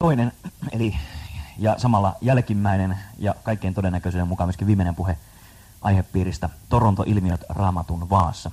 toinen, eli ja samalla jälkimmäinen ja kaikkein todennäköisyyden mukaan myöskin viimeinen puhe aihepiiristä Toronto-ilmiöt Raamatun vaassa.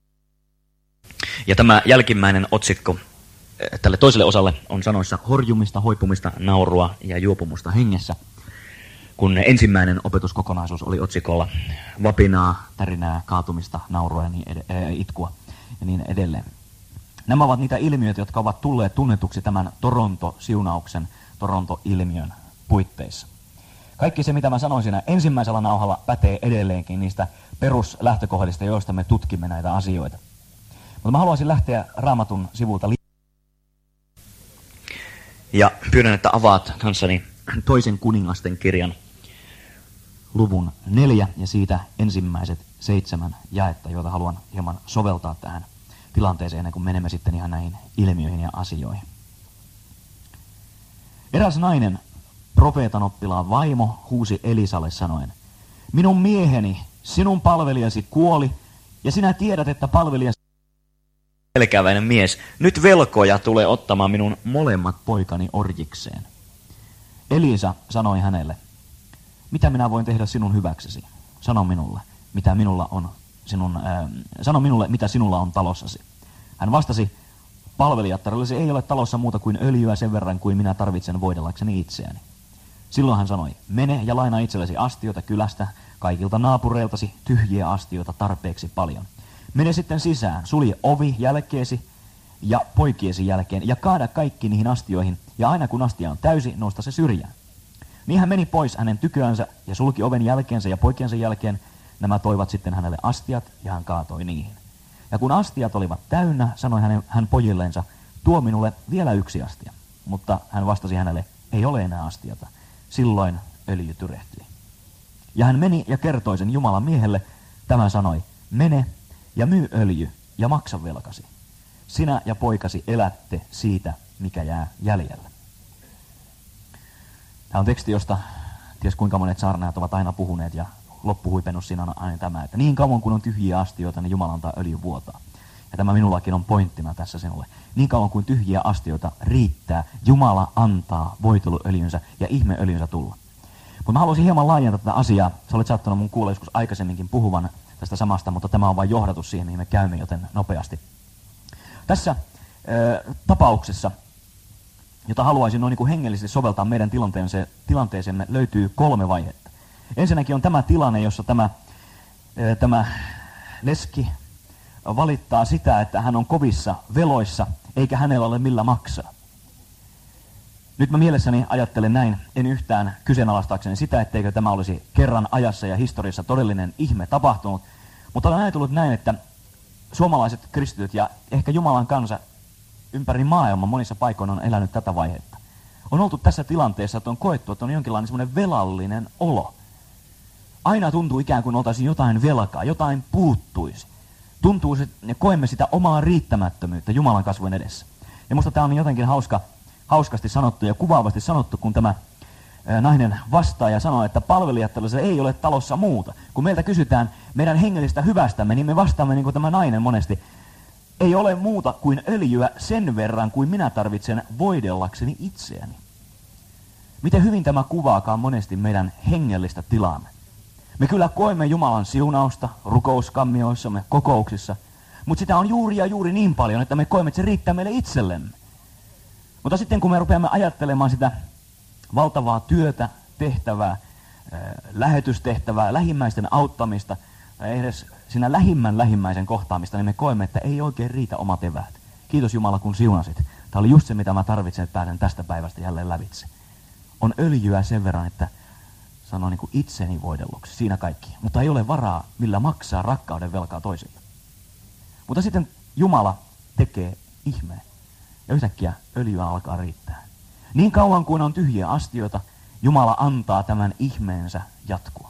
Ja tämä jälkimmäinen otsikko tälle toiselle osalle on sanoissa horjumista, hoipumista, naurua ja juopumusta hengessä, kun ensimmäinen opetuskokonaisuus oli otsikolla vapinaa, tärinää, kaatumista, naurua ja itkua ja niin edelleen. Nämä ovat niitä ilmiöitä, jotka ovat tulleet tunnetuksi tämän Toronto-siunauksen, Toronto-ilmiön puitteissa. Kaikki se, mitä mä sanoin siinä ensimmäisellä nauhalla, pätee edelleenkin niistä peruslähtökohdista, joista me tutkimme näitä asioita. Mutta mä haluaisin lähteä Raamatun sivulta ja pyydän, että avaat kanssani toisen kuningasten kirjan luvun 4 ja siitä ensimmäiset 7 jaetta, joita haluan hieman soveltaa tähän tilanteeseen ennen kuin menemme sitten ihan näihin ilmiöihin ja asioihin. Eräs nainen, profeetan oppilaan vaimo, huusi Elisalle sanoen, minun mieheni, sinun palvelijasi kuoli, ja sinä tiedät, että palvelijasi pelkäväinen mies, nyt velkoja tulee ottamaan minun molemmat poikani orjikseen. Elisa sanoi hänelle, mitä minä voin tehdä sinun hyväksesi? Sano minulle, mitä sinulla on talossasi. Hän vastasi, palvelijattarellesi ei ole talossa muuta kuin öljyä sen verran kuin minä tarvitsen voidellakseni itseäni. Silloin hän sanoi, mene ja lainaa itsellesi astioita kylästä, kaikilta naapureiltasi tyhjiä astioita tarpeeksi paljon. Mene sitten sisään, sulje ovi jälkeesi ja poikiesi jälkeen ja kaada kaikki niihin astioihin, ja aina kun astia on täysi, nosta se syrjään. Niin hän meni pois hänen tyköänsä ja sulki oven jälkeensä ja poikiensa jälkeen. Nämä toivat sitten hänelle astiat ja hän kaatoi niihin. Ja kun astiat olivat täynnä, sanoi hän pojilleensa, tuo minulle vielä yksi astia. Mutta hän vastasi hänelle, ei ole enää astiata. Silloin öljy tyrehtyi. Ja hän meni ja kertoi sen Jumalan miehelle. Tämä sanoi, mene ja myy öljy ja maksa velkasi. Sinä ja poikasi elätte siitä, mikä jää jäljellä. Tämä on teksti, josta ties kuinka monet saarnaajat ovat aina puhuneet, ja loppuhuipennus siinä on aina tämä, että niin kauan kuin on tyhjiä astioita, niin Jumala antaa öljy vuotaa. Ja tämä minullakin on pointtina tässä sinulle. Niin kauan kuin tyhjiä astioita riittää, Jumala antaa voiteluöljynsä ja ihmeöljynsä tulla. Mutta mä haluaisin hieman laajentaa tätä asiaa. Sä olet saattanut mun kuulla joskus aikaisemminkin puhuvan tästä samasta, mutta tämä on vain johdatus siihen, mihin me käymme, joten nopeasti. Tässä tapauksessa, jota haluaisin noin niin kuin hengellisesti soveltaa meidän tilanteeseemme, löytyy 3 vaihetta. Ensinnäkin on tämä tilanne, jossa tämä leski valittaa sitä, että hän on kovissa veloissa, eikä hänellä ole millä maksaa. Nyt mä mielessäni ajattelen näin, en yhtään kyseenalaistaakseni sitä, etteikö tämä olisi kerran ajassa ja historiassa todellinen ihme tapahtunut, mutta olen ajatellut näin, että suomalaiset kristityt ja ehkä Jumalan kansa ympäri maailman monissa paikoissa on elänyt tätä vaihetta. On oltu tässä tilanteessa, että on koettu, että on jonkinlainen semmoinen velallinen olo. Aina tuntuu ikään kuin oltaisiin jotain velkaa, jotain puuttuisi. Tuntuu, että koemme sitä omaa riittämättömyyttä Jumalan kasvojen edessä. Ja musta tämä on jotenkin hauskasti sanottu ja kuvaavasti sanottu, kun tämä nainen vastaa ja sanoo, että palvelijattelussa ei ole talossa muuta. Kun meiltä kysytään meidän hengellistä hyvästämme, niin me vastaamme niin kuin tämä nainen monesti. Ei ole muuta kuin öljyä sen verran, kuin minä tarvitsen voidellakseni itseäni. Miten hyvin tämä kuvaakaan monesti meidän hengellistä tilaamme. Me kyllä koemme Jumalan siunausta rukouskammioissamme, kokouksissa, mutta sitä on juuri ja juuri niin paljon, että me koemme, että se riittää meille itsellemme. Mutta sitten kun me rupeamme ajattelemaan sitä valtavaa työtä, tehtävää, lähetystehtävää, lähimmäisten auttamista, tai edes siinä lähimmäisen kohtaamista, niin me koemme, että ei oikein riitä omat eväät. Kiitos Jumala, kun siunasit. Tämä oli just se, mitä mä tarvitsen, että pääsen tästä päivästä jälleen lävitse. On öljyä sen verran, että sanoo niin kuin itseni voidelluksi, siinä kaikki. Mutta ei ole varaa, millä maksaa rakkauden velkaa toisille. Mutta sitten Jumala tekee ihmeen. Ja yhtäkkiä öljyä alkaa riittää. Niin kauan kuin on tyhjiä astioita, Jumala antaa tämän ihmeensä jatkua.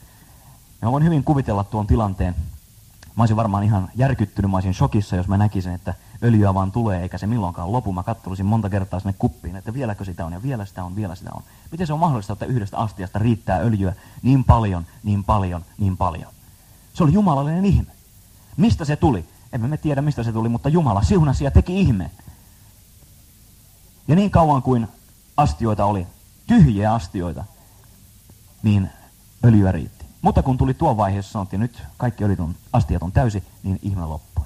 Ja mä voin hyvin kuvitella tuon tilanteen. Mä olisin varmaan ihan järkyttynyt, mä olisin shokissa, jos mä näkisin, että öljyä vaan tulee eikä se milloinkaan lopu. Mä katselisin monta kertaa sinne kuppiin, että vieläkö sitä on ja vielä sitä on, vielä sitä on. Miten se on mahdollista, että yhdestä astiasta riittää öljyä niin paljon, niin paljon, niin paljon? Se oli jumalallinen ihme. Mistä se tuli? Emme me tiedä, mistä se tuli, mutta Jumala siunasi ja teki ihmeen. Ja niin kauan kuin astioita oli, tyhjiä astioita, niin öljyä riitti. Mutta kun tuli tuo vaihe, jossa sanottiin, nyt kaikki astiat on täysi, niin ihme loppui.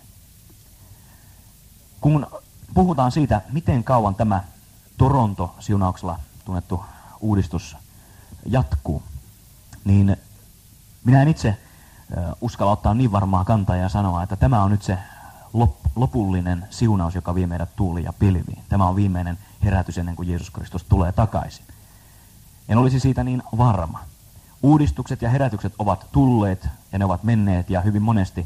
Kun puhutaan siitä, miten kauan tämä Toronto-siunauksella tunnettu uudistus jatkuu, niin minä en itse uskalla ottaa niin varmaa kantaa ja sanoa, että tämä on nyt se lopullinen siunaus, joka vie meidät tuuliin ja pilviin. Tämä on viimeinen herätys ennen kuin Jeesus Kristus tulee takaisin. En olisi siitä niin varma. Uudistukset ja herätykset ovat tulleet ja ne ovat menneet ja hyvin monesti,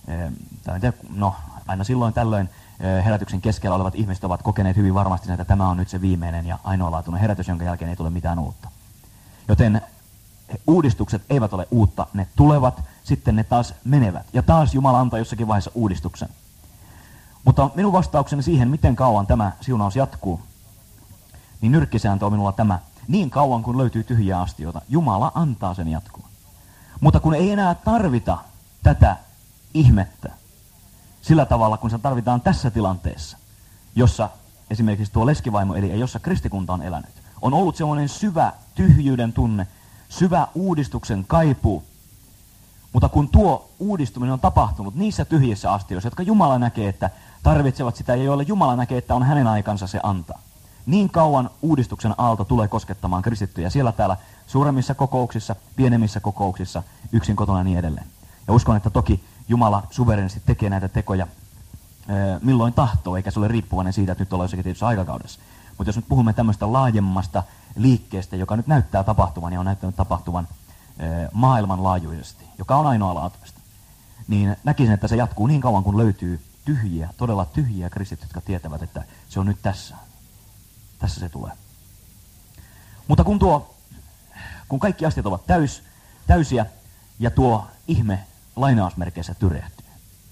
aina silloin tällöin herätyksen keskellä olevat ihmiset ovat kokeneet hyvin varmasti, että tämä on nyt se viimeinen ja ainoalaatuinen herätys, jonka jälkeen ei tule mitään uutta. Joten uudistukset eivät ole uutta, ne tulevat, sitten ne taas menevät. Ja taas Jumala antaa jossakin vaiheessa uudistuksen. Mutta minun vastaukseni siihen, miten kauan tämä siunaus jatkuu, niin nyrkkisääntö on minulla tämä. Niin kauan kun löytyy tyhjiä astioita, Jumala antaa sen jatkua. Mutta kun ei enää tarvita tätä ihmettä sillä tavalla, kun se tarvitaan tässä tilanteessa, jossa esimerkiksi tuo leskivaimo eli ja jossa kristikunta on elänyt, on ollut sellainen syvä tyhjyyden tunne, syvä uudistuksen kaipuu. Mutta kun tuo uudistuminen on tapahtunut niissä tyhjissä astioissa, jotka Jumala näkee, että tarvitsevat sitä ja joille Jumala näkee, että on hänen aikansa se antaa. Niin kauan uudistuksen aalto tulee koskettamaan kristittyjä siellä täällä suuremmissa kokouksissa, pienemmissä kokouksissa, yksin kotona ja niin edelleen. Ja uskon, että toki Jumala suverenisti tekee näitä tekoja milloin tahtoo, eikä se ole riippuvainen siitä, että nyt ollaan jossakin tietyssä aikakaudessa. Mutta jos nyt puhumme tämmöistä laajemmasta liikkeestä, joka nyt näyttää tapahtuvan ja on näyttänyt tapahtuvan maailmanlaajuisesti, joka on ainoalaatuista, niin näkisin, että se jatkuu niin kauan, kun löytyy tyhjiä, todella tyhjiä kristityt, jotka tietävät, että se on nyt tässä. Tässä se tulee. Mutta kun kaikki astiat ovat täysiä ja tuo ihme lainausmerkeissä tyrehtyy,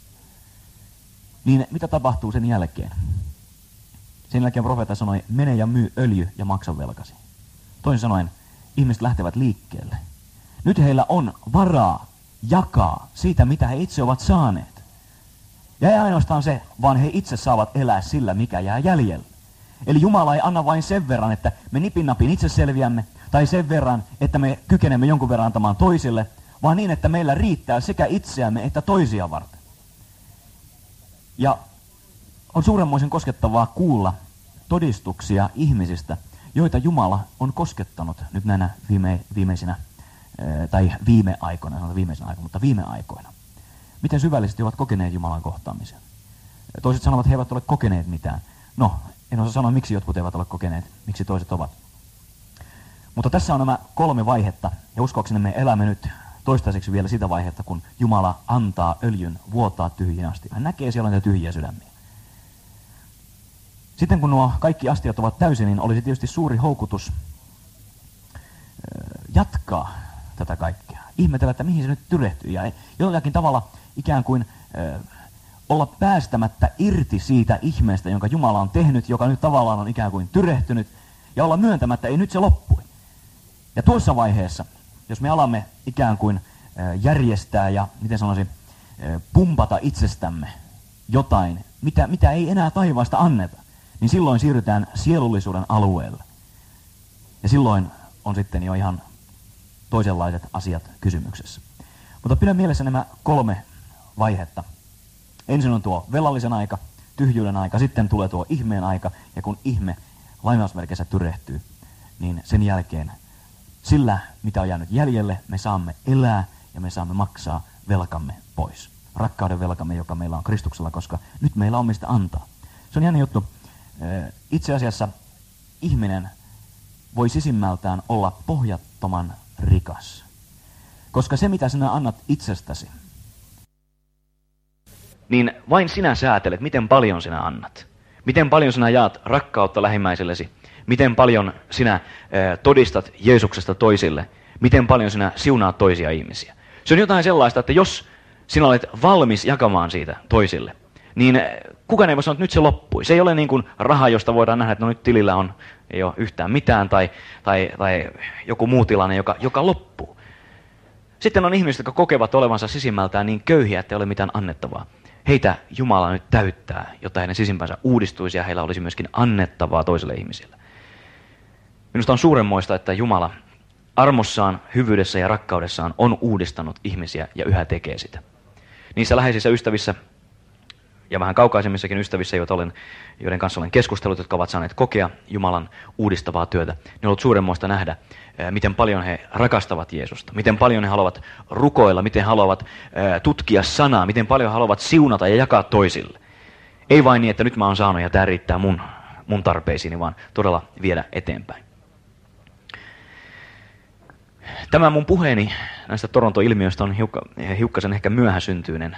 niin mitä tapahtuu sen jälkeen? Sen jälkeen profeetta sanoi, mene ja myy öljy ja maksa velkasi. Toisin sanoen, ihmiset lähtevät liikkeelle. Nyt heillä on varaa jakaa siitä, mitä he itse ovat saaneet. Ja ei ainoastaan se, vaan he itse saavat elää sillä, mikä jää jäljelle. Eli Jumala ei anna vain sen verran, että me nipin itse selviämme, tai sen verran, että me kykenemme jonkun verran antamaan toisille, vaan niin, että meillä riittää sekä itseämme että toisia varten. Ja on suuremmoisen koskettavaa kuulla todistuksia ihmisistä, joita Jumala on koskettanut nyt näinä viime aikoina. Miten syvällisesti ovat kokeneet Jumalan kohtaamisen. Toiset sanovat, että he eivät ole kokeneet mitään. No, en osaa sanoa, miksi jotkut eivät ole kokeneet, miksi toiset ovat. Mutta tässä on nämä 3 vaihetta, ja uskoakseni me elämme nyt toistaiseksi vielä sitä vaihetta, kun Jumala antaa öljyn vuotaa tyhjiin asti. Hän näkee siellä niitä tyhjiä sydämiä. Sitten kun nuo kaikki astiat ovat täysin, niin olisi tietysti suuri houkutus jatkaa tätä kaikkea. Ihmetellä, että mihin se nyt tyrehtyy. Ja jollakin tavalla ikään kuin olla päästämättä irti siitä ihmeestä, jonka Jumala on tehnyt, joka nyt tavallaan on ikään kuin tyrehtynyt, ja olla myöntämättä, ei nyt se loppui. Ja tuossa vaiheessa, jos me alamme ikään kuin järjestää ja, miten sanoisin, pumpata itsestämme jotain, mitä ei enää taivaasta anneta, niin silloin siirrytään sielullisuuden alueelle. Ja silloin on sitten jo ihan toisenlaiset asiat kysymyksessä. Mutta pidä mielessä nämä 3 vaihetta. Ensin on tuo velallisen aika, tyhjyyden aika, sitten tulee tuo ihmeen aika, ja kun ihme lainausmerkeissä tyrehtyy, niin sen jälkeen sillä, mitä on jäänyt jäljelle, me saamme elää ja me saamme maksaa velkamme pois. Rakkauden velkamme, joka meillä on Kristuksella, koska nyt meillä on mistä antaa. Se on jännä juttu. Itse asiassa ihminen voi sisimmältään olla pohjattoman rikas. Koska se, mitä sinä annat itsestäsi, niin vain sinä säätelet, miten paljon sinä annat. Miten paljon sinä jaat rakkautta lähimmäisellesi. Miten paljon sinä todistat Jeesuksesta toisille. Miten paljon sinä siunaat toisia ihmisiä. Se on jotain sellaista, että jos sinä olet valmis jakamaan siitä toisille, niin kukaan ei voi sanoa, että nyt se loppui. Se ei ole niin kuin raha, josta voidaan nähdä, että no nyt tilillä ei ole yhtään mitään tai joku muu tilanne, joka loppuu. Sitten on ihmiset, jotka kokevat olevansa sisimmältään niin köyhiä, että ei ole mitään annettavaa. Heitä Jumala nyt täyttää, jotta heidän sisimpänsä uudistuisi ja heillä olisi myöskin annettavaa toiselle ihmisille. Minusta on suuremmoista, että Jumala armossaan, hyvyydessä ja rakkaudessaan on uudistanut ihmisiä ja yhä tekee sitä. Niissä läheisissä ystävissä ja vähän kaukaisemmissakin ystävissä, joiden kanssa olen keskustellut, jotka ovat saaneet kokea Jumalan uudistavaa työtä, niin on ollut suuremmoista nähdä, miten paljon he rakastavat Jeesusta, miten paljon he haluavat rukoilla, miten haluavat tutkia sanaa, miten paljon haluavat siunata ja jakaa toisille. Ei vain niin, että nyt mä oon saanut ja tämä riittää mun tarpeisiini, vaan todella viedä eteenpäin. Tämä mun puheeni näistä Toronto-ilmiöistä on hiukkasen ehkä myöhäsyntyinen.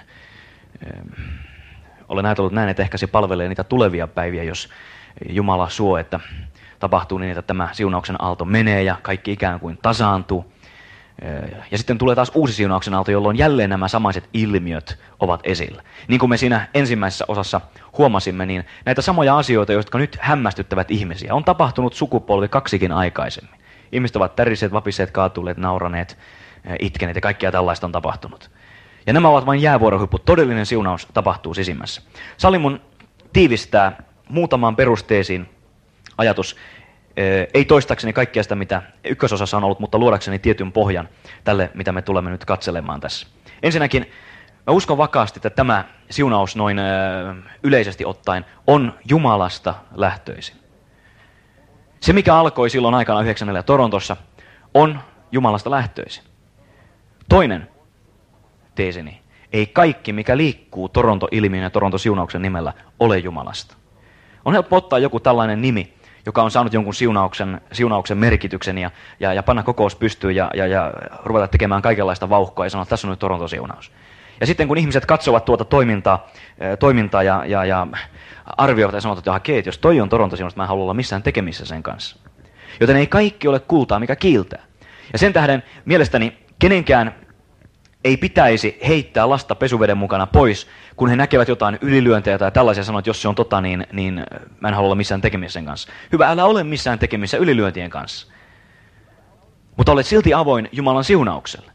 Olen ajatellut näin, että ehkä se palvelee niitä tulevia päiviä, jos Jumala suo, että tapahtuu niin, että tämä siunauksen aalto menee ja kaikki ikään kuin tasaantuu. Ja sitten tulee taas uusi siunauksen aalto, jolloin jälleen nämä samaiset ilmiöt ovat esillä. Niin kuin me siinä ensimmäisessä osassa huomasimme, niin näitä samoja asioita, jotka nyt hämmästyttävät ihmisiä, on tapahtunut sukupolvi kaksikin aikaisemmin. Ihmiset ovat täriseet, vapiseet, kaatuneet, nauraneet, itkeneet ja kaikkia tällaista on tapahtunut. Ja nämä ovat vain jäävuorohypput. Todellinen siunaus tapahtuu sisimmässä. Sallin mun tiivistää muutamaan perusteesiin ajatus. Ei toistakseni kaikkea sitä, mitä ykkösosassa on ollut, mutta luodakseni tietyn pohjan tälle, mitä me tulemme nyt katselemaan tässä. Ensinnäkin mä uskon vakaasti, että tämä siunaus noin yleisesti ottaen on Jumalasta lähtöisin. Se, mikä alkoi silloin aikana 94 Torontossa, on Jumalasta lähtöisin. Toinen teesini. Ei kaikki, mikä liikkuu Toronto-ilmiön ja Toronto-siunauksen nimellä, ole Jumalasta. On helppo ottaa joku tällainen nimi, joka on saanut jonkun siunauksen merkityksen ja panna kokous pystyyn ja ruveta tekemään kaikenlaista vauhkoa ja sanoa, että tässä on nyt Toronto-siunaus. Ja sitten kun ihmiset katsovat tuota toimintaa ja arvioivat ja sanovat, että okei, jos toi on Toronto-siunaus, mä en halua olla missään tekemissä sen kanssa. Joten ei kaikki ole kultaa, mikä kiiltää. Ja sen tähden mielestäni kenenkään ei pitäisi heittää lasta pesuveden mukana pois, kun he näkevät jotain ylilyöntejä tai tällaisia sanoa, että jos se on tota, niin mä en halua olla missään tekemissä sen kanssa. Hyvä, älä ole missään tekemissä ylilyöntien kanssa. Mutta olet silti avoin Jumalan siunaukselle.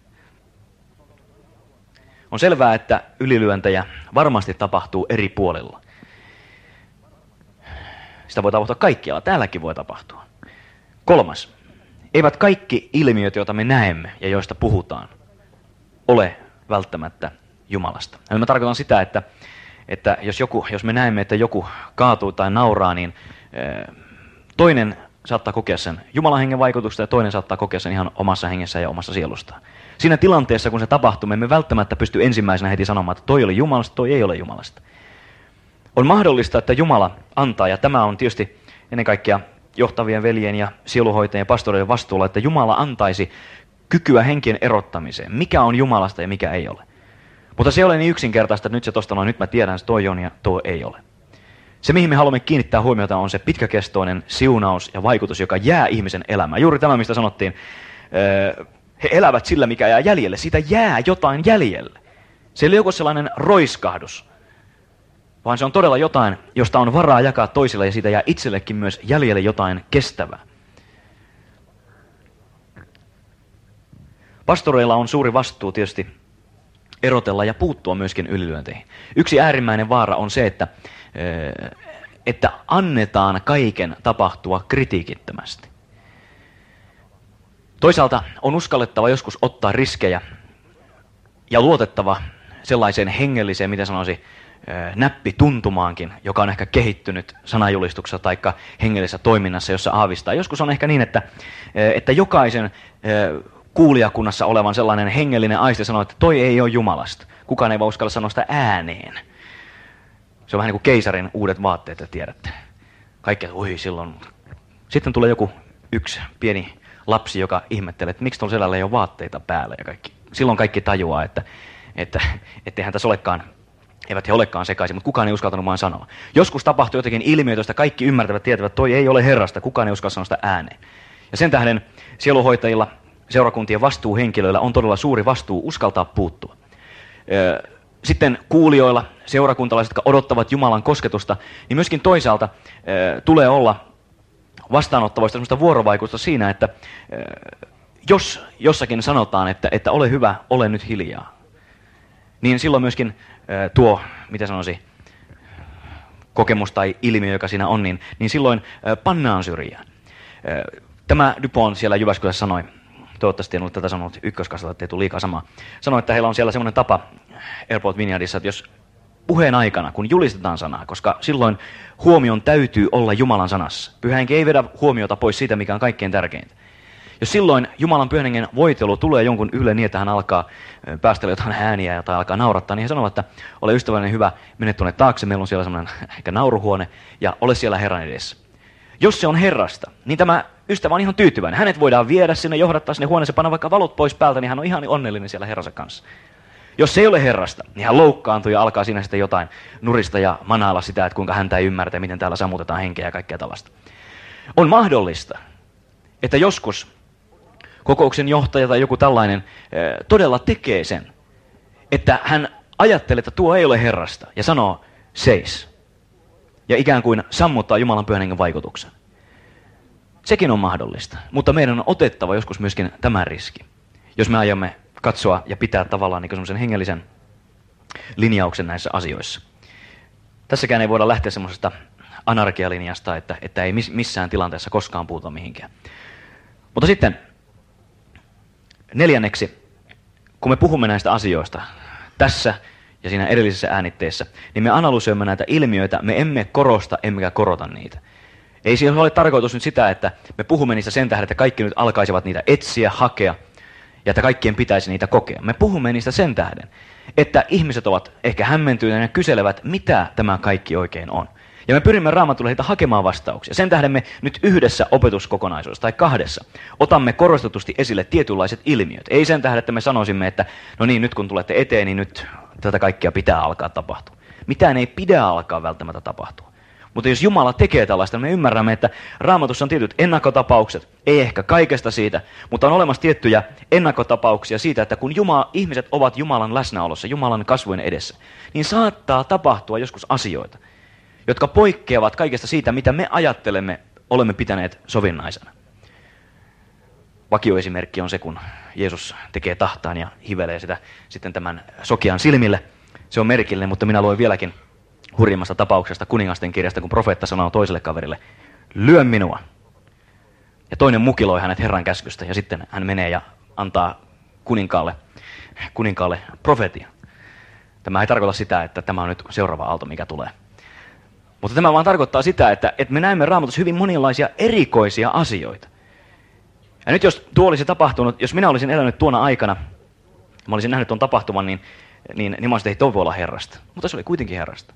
On selvää, että ylilyöntejä varmasti tapahtuu eri puolilla. Sitä voi tapahtua kaikkialla, täälläkin voi tapahtua. Kolmas. Eivät kaikki ilmiöt, joita me näemme ja joista puhutaan, ole välttämättä Jumalasta. Eli mä tarkoitan sitä, että jos me näemme, että joku kaatuu tai nauraa, niin toinen saattaa kokea sen Jumalan hengen vaikutusta ja toinen saattaa kokea sen ihan omassa hengessä ja omassa sielustaan. Siinä tilanteessa, kun se tapahtuu, me emme välttämättä pysty ensimmäisenä heti sanomaan, että toi oli Jumalasta, toi ei ole Jumalasta. On mahdollista, että Jumala antaa, ja tämä on tietysti ennen kaikkea johtavien veljien ja sieluhoitajien ja pastoreiden vastuulla, että Jumala antaisi kykyä henkien erottamiseen, mikä on Jumalasta ja mikä ei ole. Mutta se ei ole niin yksinkertaista, että nyt se tosta noin, nyt mä tiedän, että toi on ja tuo ei ole. Se, mihin me haluamme kiinnittää huomiota, on se pitkäkestoinen siunaus ja vaikutus, joka jää ihmisen elämään. Juuri tämä, mistä sanottiin, he elävät sillä, mikä jää jäljelle. Siitä jää jotain jäljelle. Se ei ole joku sellainen roiskahdus, vaan se on todella jotain, josta on varaa jakaa toisille ja siitä jää itsellekin myös jäljelle jotain kestävää. Pastoreilla on suuri vastuu tietysti erotella ja puuttua myöskin ylilyönteihin. Yksi äärimmäinen vaara on se, että annetaan kaiken tapahtua kritiikittömästi. Toisaalta on uskallettava joskus ottaa riskejä ja luotettava sellaiseen hengelliseen, mitä sanoisi, näppituntumaankin, joka on ehkä kehittynyt sanajulistuksessa tai hengellisessä toiminnassa, jossa aavistaa. Joskus on ehkä niin, että jokaisen kuulijakunnassa olevan sellainen hengellinen aisti sanoo, että toi ei ole Jumalasta. Kukaan ei voi uskalla sanoa sitä ääneen. Se on vähän niin kuin keisarin uudet vaatteet, että tiedätte. Kaikki, että silloin. Sitten tulee yksi pieni lapsi, joka ihmettelee, että miksi tuolla selällä ei ole vaatteita päällä. Ja silloin kaikki tajuaa, etteihän tässä olekaan, eivät he olekaan sekaisin, mutta kukaan ei uskaltanut vaan sanoa. Joskus tapahtuu jotenkin ilmiöitä, joista kaikki ymmärtävät, tietävät, että toi ei ole Herrasta. Kukaan ei uskalla sanoa sitä ääneen. Ja sen tähden sieluhoitajilla, seurakuntien vastuuhenkilöillä on todella suuri vastuu uskaltaa puuttua. Sitten kuulijoilla, seurakuntalaiset, jotka odottavat Jumalan kosketusta, niin myöskin toisaalta tulee olla vastaanottavaista sellaista vuorovaikutusta siinä, että jos jossakin sanotaan, että ole hyvä, ole nyt hiljaa, niin silloin myöskin tuo, mitä sanoisi, kokemus tai ilmiö, joka siinä on, niin silloin pannaan syrjään. Tämä Dupont siellä Jyväskylässä sanoi, toivottavasti en ole tätä sanonut ykköskasalla, ettei tule liikaa samaa, sanoi, että heillä on siellä semmoinen tapa Airport Vineyardissa, että jos puheen aikana, kun julistetaan sanaa, koska silloin huomion täytyy olla Jumalan sanassa. Pyhä Henki ei vedä huomiota pois siitä, mikä on kaikkein tärkeintä. Jos silloin Jumalan Pyhän Hengen voitelu tulee jonkun ylle niin, että hän alkaa päästellä jotain ääniä tai alkaa naurattaa, niin he sanovat, että ole ystävällinen hyvä, mene tuonne taakse, meillä on siellä semmoinen ehkä nauruhuone ja ole siellä Herran edessä. Jos se on Herrasta, niin tämä ystävä on ihan tyytyväinen. Hänet voidaan viedä sinne, johdattaa sinne huoneeseen, panna vaikka valot pois päältä, niin hän on ihan onnellinen siellä Herransa kanssa. Jos se ei ole Herrasta, niin hän loukkaantuu ja alkaa siinä sitten jotain nurista ja manailla sitä, että kuinka häntä ei ymmärtä, miten täällä sammutetaan henkeä ja kaikkea tällaista. On mahdollista, että joskus kokouksen johtaja tai joku tällainen todella tekee sen, että hän ajattelee, että tuo ei ole Herrasta ja sanoo seis. Ja ikään kuin sammuttaa Jumalan Pyhän Hengen vaikutuksen. Sekin on mahdollista, mutta meidän on otettava joskus myöskin tämä riski, jos me aiomme katsoa ja pitää tavallaan niin semmoisen hengellisen linjauksen näissä asioissa. Tässäkään ei voida lähteä semmoisesta anarkialinjasta, että ei missään tilanteessa koskaan puuta mihinkään. Mutta sitten neljänneksi, kun me puhumme näistä asioista tässä ja siinä edellisessä äänitteessä, niin me analysoimme näitä ilmiöitä, me emme korosta emmekä korota niitä. Ei siinä ole tarkoitus nyt sitä, että me puhumme niistä sen tähden, että kaikki nyt alkaisivat niitä etsiä, hakea, ja että kaikkien pitäisi niitä kokea. Me puhumme niistä sen tähden, että ihmiset ovat ehkä hämmentyneitä ja kyselevät, mitä tämä kaikki oikein on. Ja me pyrimme Raamatulla heitä hakemaan vastauksia. Sen tähden me nyt yhdessä opetuskokonaisuudessa tai kahdessa otamme korostetusti esille tietynlaiset ilmiöt. Ei sen tähden, että me sanoisimme, että no niin, nyt kun tulette eteen, niin nyt tätä kaikkea pitää alkaa tapahtua. Mitään ei pidä alkaa välttämättä tapahtua. Mutta jos Jumala tekee tällaista, me ymmärrämme, että Raamatussa on tietyt ennakkotapaukset, ei ehkä kaikesta siitä, mutta on olemassa tiettyjä ennakkotapauksia siitä, että kun ihmiset ovat Jumalan läsnäolossa, Jumalan kasvojen edessä, niin saattaa tapahtua joskus asioita, jotka poikkeavat kaikesta siitä, mitä me ajattelemme, olemme pitäneet sovinnaisena. Vakioesimerkki on se, kun Jeesus tekee tahtaan ja hivelee sitä sitten tämän sokean silmille. Se on merkillinen, mutta minä luen vieläkin hurjimmasta tapauksesta kuningasten kirjasta, kun profeetta sanoo toiselle kaverille, lyö minua. Ja toinen mukiloi hänet Herran käskystä ja sitten hän menee ja antaa kuninkaalle profetia. Tämä ei tarkoita sitä, että tämä on nyt seuraava aalto, mikä tulee. Mutta tämä vaan tarkoittaa sitä, että me näemme Raamatussa hyvin monenlaisia erikoisia asioita. Ja nyt jos tuo olisi tapahtunut, jos minä olisin elänyt tuona aikana, mä olisin nähnyt tuon tapahtuman, niin mä olisin, että toi voi olla Herrasta. Mutta se oli kuitenkin Herrasta.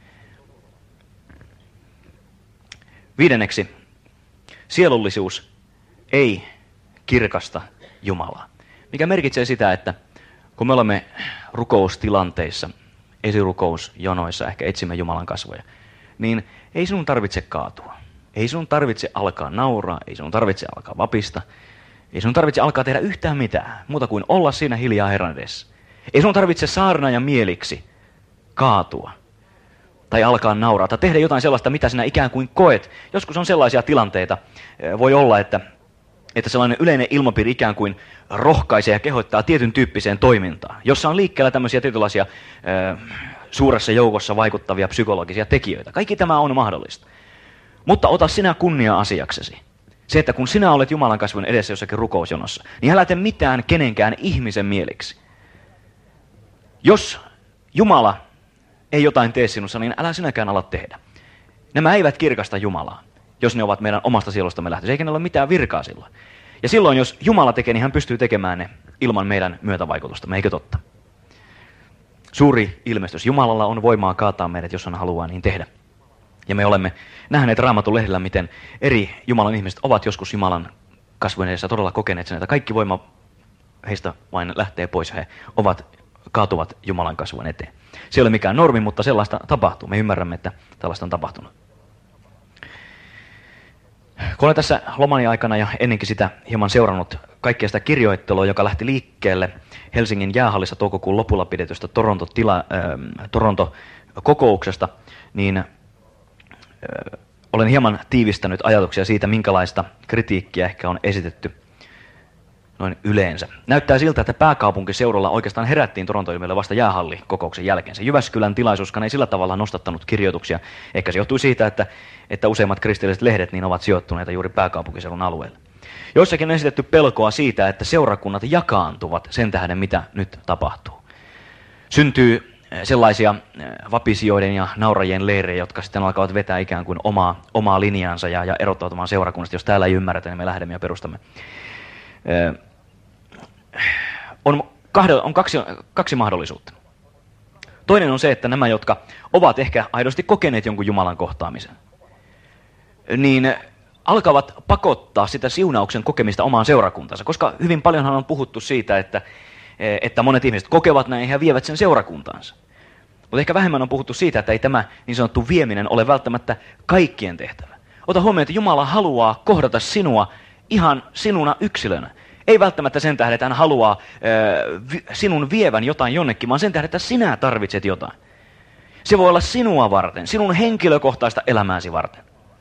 Viidenneksi, sielullisuus ei kirkasta Jumalaa. Mikä merkitsee sitä, että kun me olemme rukoustilanteissa, esirukousjonoissa, ehkä etsimme Jumalan kasvoja, niin ei sinun tarvitse kaatua. Ei sinun tarvitse alkaa nauraa, ei sinun tarvitse alkaa vapista, ei sinun tarvitse alkaa tehdä yhtään mitään, muuta kuin olla siinä hiljaa Herran edessä. Ei sinun tarvitse saarnaajan mieliksi kaatua tai alkaa nauraa tai tehdä jotain sellaista, mitä sinä ikään kuin koet. Joskus on sellaisia tilanteita, voi olla, että sellainen yleinen ilmapiiri ikään kuin rohkaisee ja kehottaa tietyn tyyppiseen toimintaan, jossa on liikkeellä tämmöisiä tietynlaisia suuressa joukossa vaikuttavia psykologisia tekijöitä. Kaikki tämä on mahdollista. Mutta ota sinä kunnia-asiaksesi. Se, että kun sinä olet Jumalan kasvon edessä jossakin rukousjonossa, niin älä tee mitään kenenkään ihmisen mieliksi. Jos Jumala ei jotain tee sinussa, niin älä sinäkään ala tehdä. Nämä eivät kirkasta Jumalaa, jos ne ovat meidän omasta sielustamme lähtöisin, eikä ne ole mitään virkaa silloin. Ja silloin, jos Jumala tekee, niin hän pystyy tekemään ne ilman meidän myötävaikutusta, eikö totta? Suuri ilmestys. Jumalalla on voimaa kaataa meidät, jos hän haluaa niin tehdä. Ja me olemme nähneet Raamatun lehdellä, miten eri Jumalan ihmiset ovat joskus Jumalan kasvojen edessä todella kokeneet sen, että kaikki voima heistä vain lähtee pois. He kaatuvat Jumalan kasvojen eteen. Se ei ole mikään normi, mutta sellaista tapahtuu. Me ymmärrämme, että tällaista on tapahtunut. Kun olen tässä lomani aikana ja ennenkin sitä hieman seurannut kaikkea sitä kirjoittelua, joka lähti liikkeelle Helsingin jäähallissa toukokuun lopulla pidetystä Toronto-kokouksesta, niin olen hieman tiivistänyt ajatuksia siitä, minkälaista kritiikkiä ehkä on esitetty noin yleensä. Näyttää siltä, että pääkaupunkiseudulla oikeastaan herättiin Toronto-ilmiölle vasta jäähallikokouksen jälkeen. Se Jyväskylän tilaisuuskaan ei sillä tavalla nostattanut kirjoituksia. Ehkä se johtui siitä, että useimmat kristilliset lehdet niin ovat sijoittuneita juuri pääkaupunkiseudun alueelle. Joissakin on esitetty pelkoa siitä, että seurakunnat jakaantuvat sen tähden, mitä nyt tapahtuu. Syntyy sellaisia vapisioiden ja naurajien leirejä, jotka sitten alkavat vetää ikään kuin omaa linjaansa ja erottautumaan seurakunnasta. Jos täällä ei ymmärretä, niin me lähdemme ja perustamme. On kaksi mahdollisuutta. Toinen on se, että nämä, jotka ovat ehkä aidosti kokeneet jonkun Jumalan kohtaamisen, niin alkavat pakottaa sitä siunauksen kokemista omaan seurakuntansa, koska hyvin paljonhan on puhuttu siitä, että monet ihmiset kokevat näin ja vievät sen seurakuntaansa. Mutta ehkä vähemmän on puhuttu siitä, että ei tämä niin sanottu vieminen ole välttämättä kaikkien tehtävä. Ota huomioon, että Jumala haluaa kohdata sinua ihan sinuna yksilönä. Ei välttämättä sen tähden, että hän haluaa sinun vievän jotain jonnekin, vaan sen tähden, että sinä tarvitset jotain. Se voi olla sinua varten, sinun henkilökohtaista elämääsi varten.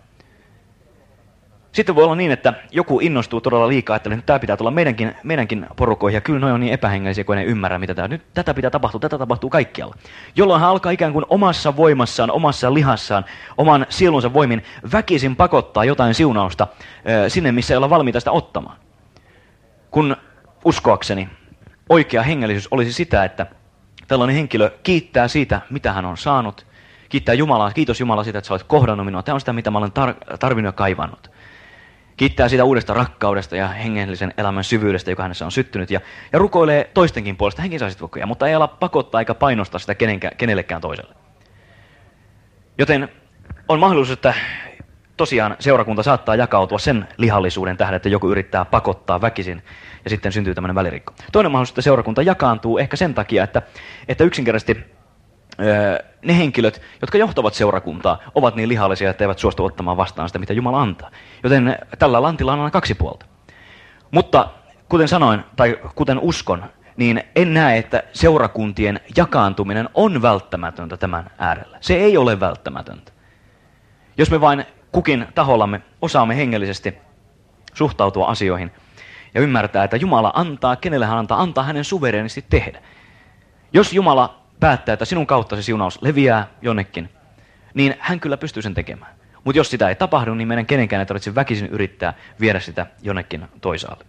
Sitten voi olla niin, että joku innostuu todella liikaa, että nyt tämä pitää tulla meidänkin porukoihin, ja kyllä ne on niin epähengellisiä, kun ei ymmärrä, mitä tämä. Nyt tätä pitää tapahtua, tätä tapahtuu kaikkialla. Jolloin hän alkaa ikään kuin omassa voimassaan, omassa lihassaan, oman sielunsa voimin väkisin pakottaa jotain siunausta sinne, missä ei olla valmiita sitä ottamaan. Kun uskoakseni oikea hengellisyys olisi sitä, että tällainen henkilö kiittää siitä, mitä hän on saanut, kiittää Jumalaa, kiitos Jumala siitä, että sä olet kohdannut minua, tämä on sitä, mitä mä olen tarvinnut ja kaivannut. Kiittää siitä uudesta rakkaudesta ja hengellisen elämän syvyydestä, joka hänessä on syttynyt, ja rukoilee toistenkin puolesta, hänkin saisi kokea, mutta ei ala pakottaa eikä painostaa sitä kenellekään toiselle. Joten on mahdollisuus, että tosiaan seurakunta saattaa jakautua sen lihallisuuden tähden, että joku yrittää pakottaa väkisin, ja sitten syntyy tämmöinen välirikko. Toinen mahdollisuus, että seurakunta jakaantuu ehkä sen takia, että yksinkertaisesti ne henkilöt, jotka johtavat seurakuntaa, ovat niin lihallisia, että eivät suostu ottamaan vastaan sitä, mitä Jumala antaa. Joten tällä lantilla on aina kaksi puolta. Mutta kuten sanoin, tai kuten uskon, niin en näe, että seurakuntien jakaantuminen on välttämätöntä tämän äärellä. Se ei ole välttämätöntä. Jos me vain kukin tahollamme osaamme hengellisesti suhtautua asioihin ja ymmärtää, että Jumala antaa, kenelle hän antaa hänen suvereenisti tehdä. Jos Jumala päättää, että sinun kautta se siunaus leviää jonnekin, niin hän kyllä pystyy sen tekemään. Mutta jos sitä ei tapahdu, niin meidän kenenkään ei tarvitse väkisin yrittää viedä sitä jonnekin toisaalle.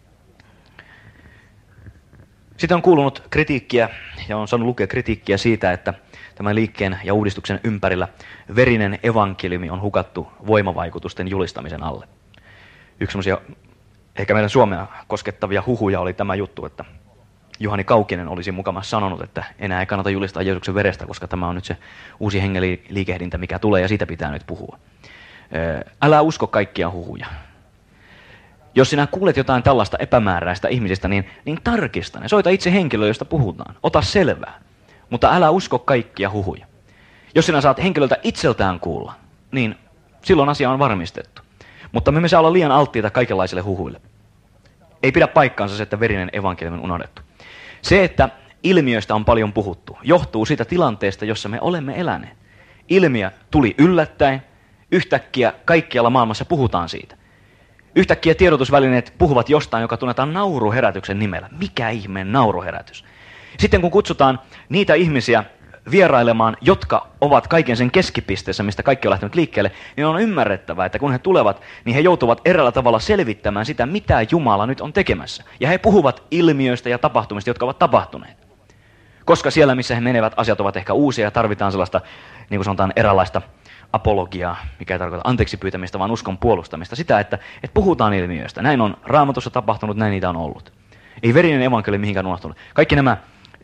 Sitten on kuulunut kritiikkiä, ja on saanut lukea kritiikkiä siitä, että tämän liikkeen ja uudistuksen ympärillä verinen evankeliumi on hukattu voimavaikutusten julistamisen alle. Yksi semmoisia ehkä meidän Suomea koskettavia huhuja oli tämä juttu, että Juhani Kaukinen olisi mukamassa sanonut, että enää ei kannata julistaa Jeesuksen verestä, koska tämä on nyt se uusi hengeliikehdintä, mikä tulee, ja siitä pitää nyt puhua. Älä usko kaikkia huhuja. Jos sinä kuulet jotain tällaista epämääräistä ihmisistä, niin tarkista ne. Soita itse henkilöä, josta puhutaan. Ota selvää. Mutta älä usko kaikkia huhuja. Jos sinä saat henkilöltä itseltään kuulla, niin silloin asia on varmistettu. Mutta me emme saa olla liian alttiita kaikenlaisille huhuille. Ei pidä paikkaansa se, että verinen evankeliumi on unohdettu. Se, että ilmiöistä on paljon puhuttu, johtuu siitä tilanteesta, jossa me olemme eläneet. Ilmiö tuli yllättäen, yhtäkkiä kaikkialla maailmassa puhutaan siitä. Yhtäkkiä tiedotusvälineet puhuvat jostain, joka tunnetaan nauruherätyksen nimellä. Mikä ihmeen nauruherätys? Sitten kun kutsutaan niitä ihmisiä vierailemaan, jotka ovat kaiken sen keskipisteessä, mistä kaikki on lähtenyt liikkeelle, niin on ymmärrettävää, että kun he tulevat, niin he joutuvat eräällä tavalla selvittämään sitä, mitä Jumala nyt on tekemässä. Ja he puhuvat ilmiöistä ja tapahtumista, jotka ovat tapahtuneet. Koska siellä, missä he menevät, asiat ovat ehkä uusia ja tarvitaan sellaista, niin kuin sanotaan, eräänlaista apologiaa, mikä ei tarkoita anteeksi pyytämistä, vaan uskon puolustamista. Sitä, että puhutaan ilmiöistä. Näin on Raamatussa tapahtunut, näin niitä on ollut. Ei verinen evankeliumi mihinkään unohtunut. Kaikki nämä,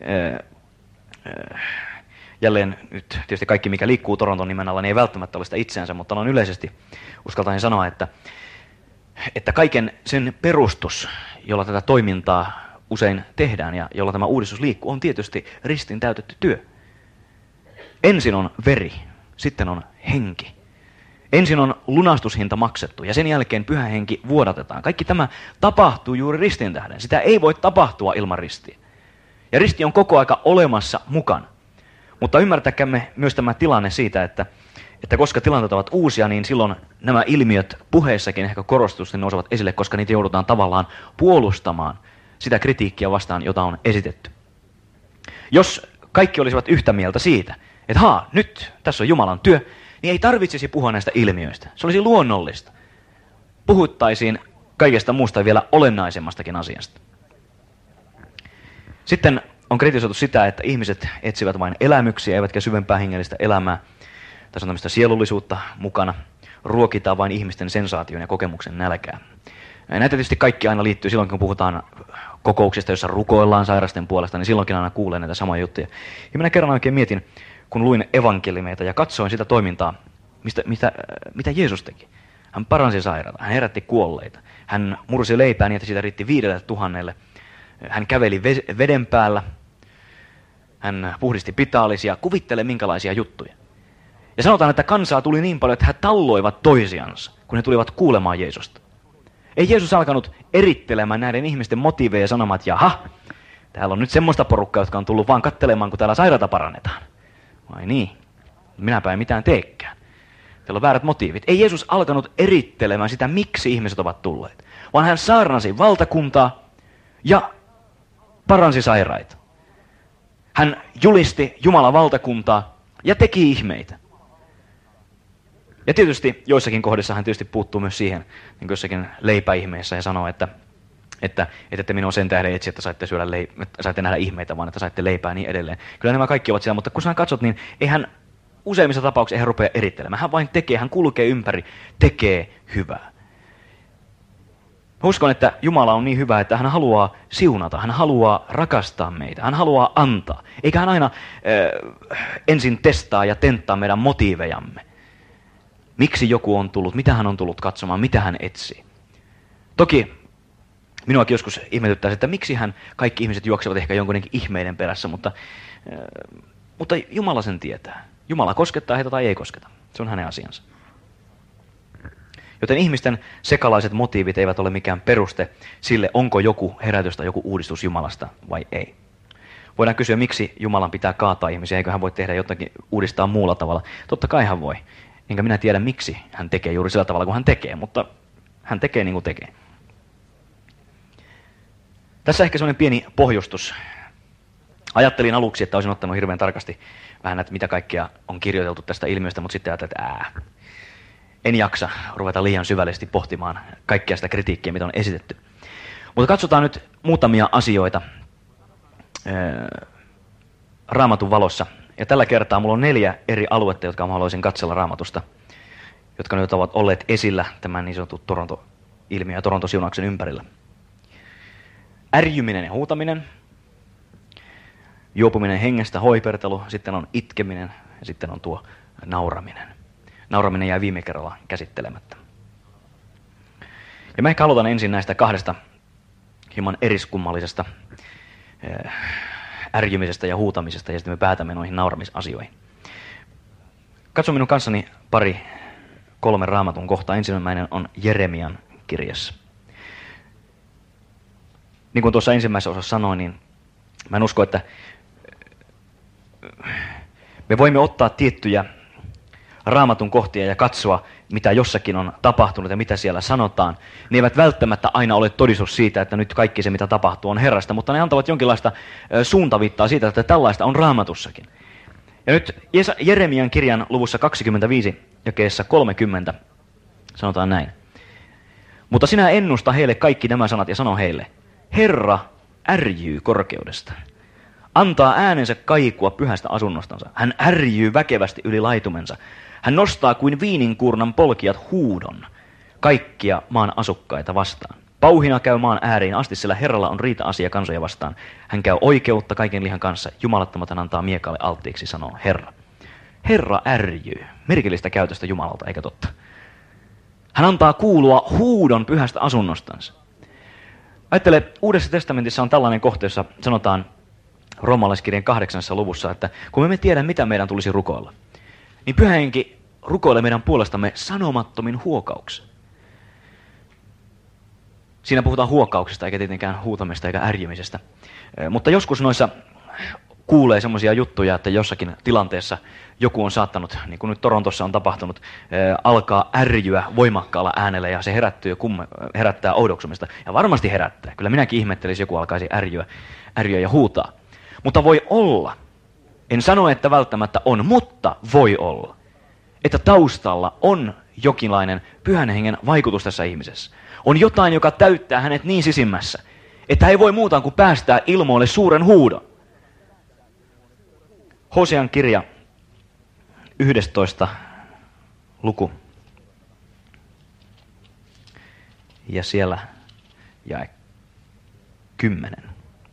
jälleen nyt tietysti kaikki, mikä liikkuu Toronton nimen alla, niin ei välttämättä ole sitä itseänsä, mutta on yleisesti, uskaltaisin sanoa, että kaiken sen perustus, jolla tätä toimintaa usein tehdään ja jolla tämä uudistus liikkuu, on tietysti ristin täytetty työ. Ensin on veri, sitten on henki. Ensin on lunastushinta maksettu ja sen jälkeen pyhä henki vuodatetaan. Kaikki tämä tapahtuu juuri ristin tähden. Sitä ei voi tapahtua ilman ristiä. Ja risti on koko aika olemassa mukana. Mutta ymmärtäkäämme myös tämä tilanne siitä, että koska tilanteet ovat uusia, niin silloin nämä ilmiöt puheessakin ehkä korostusti nousevat esille, koska niitä joudutaan tavallaan puolustamaan sitä kritiikkiä vastaan, jota on esitetty. Jos kaikki olisivat yhtä mieltä siitä, että nyt tässä on Jumalan työ, niin ei tarvitsisi puhua näistä ilmiöistä. Se olisi luonnollista. Puhuttaisiin kaikesta muusta vielä olennaisemmastakin asiasta. Sitten on kritisoitu sitä, että ihmiset etsivät vain elämyksiä, eivätkä syvempää hengellistä elämää. Tässä on tämmöistä sielullisuutta mukana. Ruokitaan vain ihmisten sensaation ja kokemuksen nälkää. Näitä tietysti kaikki aina liittyy silloin, kun puhutaan kokouksista, jossa rukoillaan sairasten puolesta, niin silloinkin aina kuulee näitä samoja juttuja. Ja minä kerran oikein mietin, kun luin evankeliumeita ja katsoin sitä toimintaa, mitä Jeesus teki. Hän paransi sairaita, hän herätti kuolleita, hän mursi leipää niin, että siitä riitti 5,000. Hän käveli veden päällä, hän puhdisti pitaalisia, kuvittele minkälaisia juttuja. Ja sanotaan, että kansaa tuli niin paljon, että he talloivat toisiansa, kun he tulivat kuulemaan Jeesusta. Ei Jeesus alkanut erittelemään näiden ihmisten motiiveja ja sanomaan, että jaha, täällä on nyt semmoista porukkaa, jotka on tullut vaan katselemaan, kun täällä sairaata parannetaan. Vai niin? Minäpä en mitään teekään. Teillä on väärät motiivit. Ei Jeesus alkanut erittelemään sitä, miksi ihmiset ovat tulleet, vaan hän saarnasi valtakuntaa ja paransi sairaita. Hän julisti Jumalan valtakuntaa ja teki ihmeitä. Ja tietysti joissakin kohdissa hän tietysti puuttuu myös siihen, niin kuin jossakin leipäihmeessä ja sanoo, että te minua sen tähden etsi, että saitte nähdä ihmeitä, vaan että saitte leipää ja niin edelleen. Kyllä nämä kaikki ovat siellä, mutta kun sä katsot, niin ei hän useimmissa tapauksissa hän rupea erittelemään. Hän vain tekee, hän kulkee ympäri, tekee hyvää. Mä uskon, että Jumala on niin hyvä, että hän haluaa siunata, hän haluaa rakastaa meitä, hän haluaa antaa. Eikä hän aina ensin testaa ja tenttaa meidän motiivejamme. Miksi joku on tullut, mitä hän on tullut katsomaan, mitä hän etsii. Toki minuakin joskus ihmetyttää, että miksi kaikki ihmiset juoksevat ehkä jonkunkin ihmeiden perässä, mutta Jumala sen tietää. Jumala koskettaa heitä tai ei kosketa. Se on hänen asiansa. Joten ihmisten sekalaiset motiivit eivät ole mikään peruste sille, onko joku herätys tai joku uudistus Jumalasta vai ei. Voidaan kysyä, miksi Jumalan pitää kaataa ihmisiä, eikö hän voi tehdä jotakin, uudistaa muulla tavalla. Totta kai hän voi. Enkä minä tiedä, miksi hän tekee juuri sillä tavalla kuin hän tekee, mutta hän tekee niin kuin tekee. Tässä ehkä sellainen pieni pohjustus. Ajattelin aluksi, että olisin ottanut hirveän tarkasti vähän näitä, mitä kaikkea on kirjoiteltu tästä ilmiöstä, mutta sitten ajattelin, että en jaksa ruveta liian syvällisesti pohtimaan kaikkea sitä kritiikkiä, mitä on esitetty. Mutta katsotaan nyt muutamia asioita Raamatun valossa. Ja tällä kertaa mulla on 4 eri aluetta, jotka mä haluaisin katsella Raamatusta, jotka nyt ovat olleet esillä tämän niin sanotun Toronto-ilmiön ja Toronto-siunauksen ympärillä. Ärjyminen ja huutaminen, juopuminen hengestä, hoipertelu, sitten on itkeminen ja sitten on tuo nauraminen. Nauraminen jäi viime kerralla käsittelemättä. Ja mä ehkä aloitan ensin näistä 2 hieman eriskummallisesta ärjymisestä ja huutamisesta, ja sitten me päätämme noihin nauramisasioihin. Katso minun kanssani 3 Raamatun kohtaa. Ensimmäinen on Jeremian kirjassa. Niin kuin tuossa ensimmäisessä osassa sanoin, niin mä en usko, että me voimme ottaa tiettyjä Raamatun kohtia ja katsoa, mitä jossakin on tapahtunut ja mitä siellä sanotaan. Ne eivät välttämättä aina ole todistus siitä, että nyt kaikki se, mitä tapahtuu, on Herrasta, mutta ne antavat jonkinlaista suuntaviittaa siitä, että tällaista on Raamatussakin. Ja nyt Jeremian kirjan luvussa 25, jakeessa 30, sanotaan näin. Mutta sinä ennusta heille kaikki nämä sanat ja sano heille, Herra ärjyy korkeudesta. Antaa äänensä kaikua pyhästä asunnostansa. Hän ärjyy väkevästi yli laitumensa. Hän nostaa kuin viininkuurnan polkijat huudon kaikkia maan asukkaita vastaan. Pauhina käy maan ääriin asti, sillä Herralla on riita-asia kansoja vastaan. Hän käy oikeutta kaiken lihan kanssa. Jumalattomat hän antaa miekalle alttiiksi, sanoo Herra. Herra ärjyy. Merkillistä käytöstä Jumalalta, eikä totta? Hän antaa kuulua huudon pyhästä asunnostansa. Ajattele, Uudessa testamentissa on tällainen kohta, jossa sanotaan Roomalaiskirjan 8. luvussa, että kun me emme tiedä, mitä meidän tulisi rukoilla, niin Pyhä Henki rukoilee meidän puolestamme sanomattomin huokauksin. Siinä puhutaan huokauksesta, eikä tietenkään huutamista eikä ärjimisestä. Mutta joskus noissa kuulee semmoisia juttuja, että jossakin tilanteessa joku on saattanut, niin kuin nyt Torontossa on tapahtunut, alkaa ärjyä voimakkaalla äänellä ja se herättää oudoksumista. Ja varmasti herättää. Kyllä minäkin ihmettelisin, joku alkaisi ärjyä ja huutaa. Mutta voi olla, en sano, että välttämättä on, mutta voi olla, että taustalla on jokinlainen Pyhän Hengen vaikutus tässä ihmisessä. On jotain, joka täyttää hänet niin sisimmässä, että ei voi muuta kuin päästää ilmoille suuren huudon. Hosean kirja 11. luku. Ja siellä jae 10.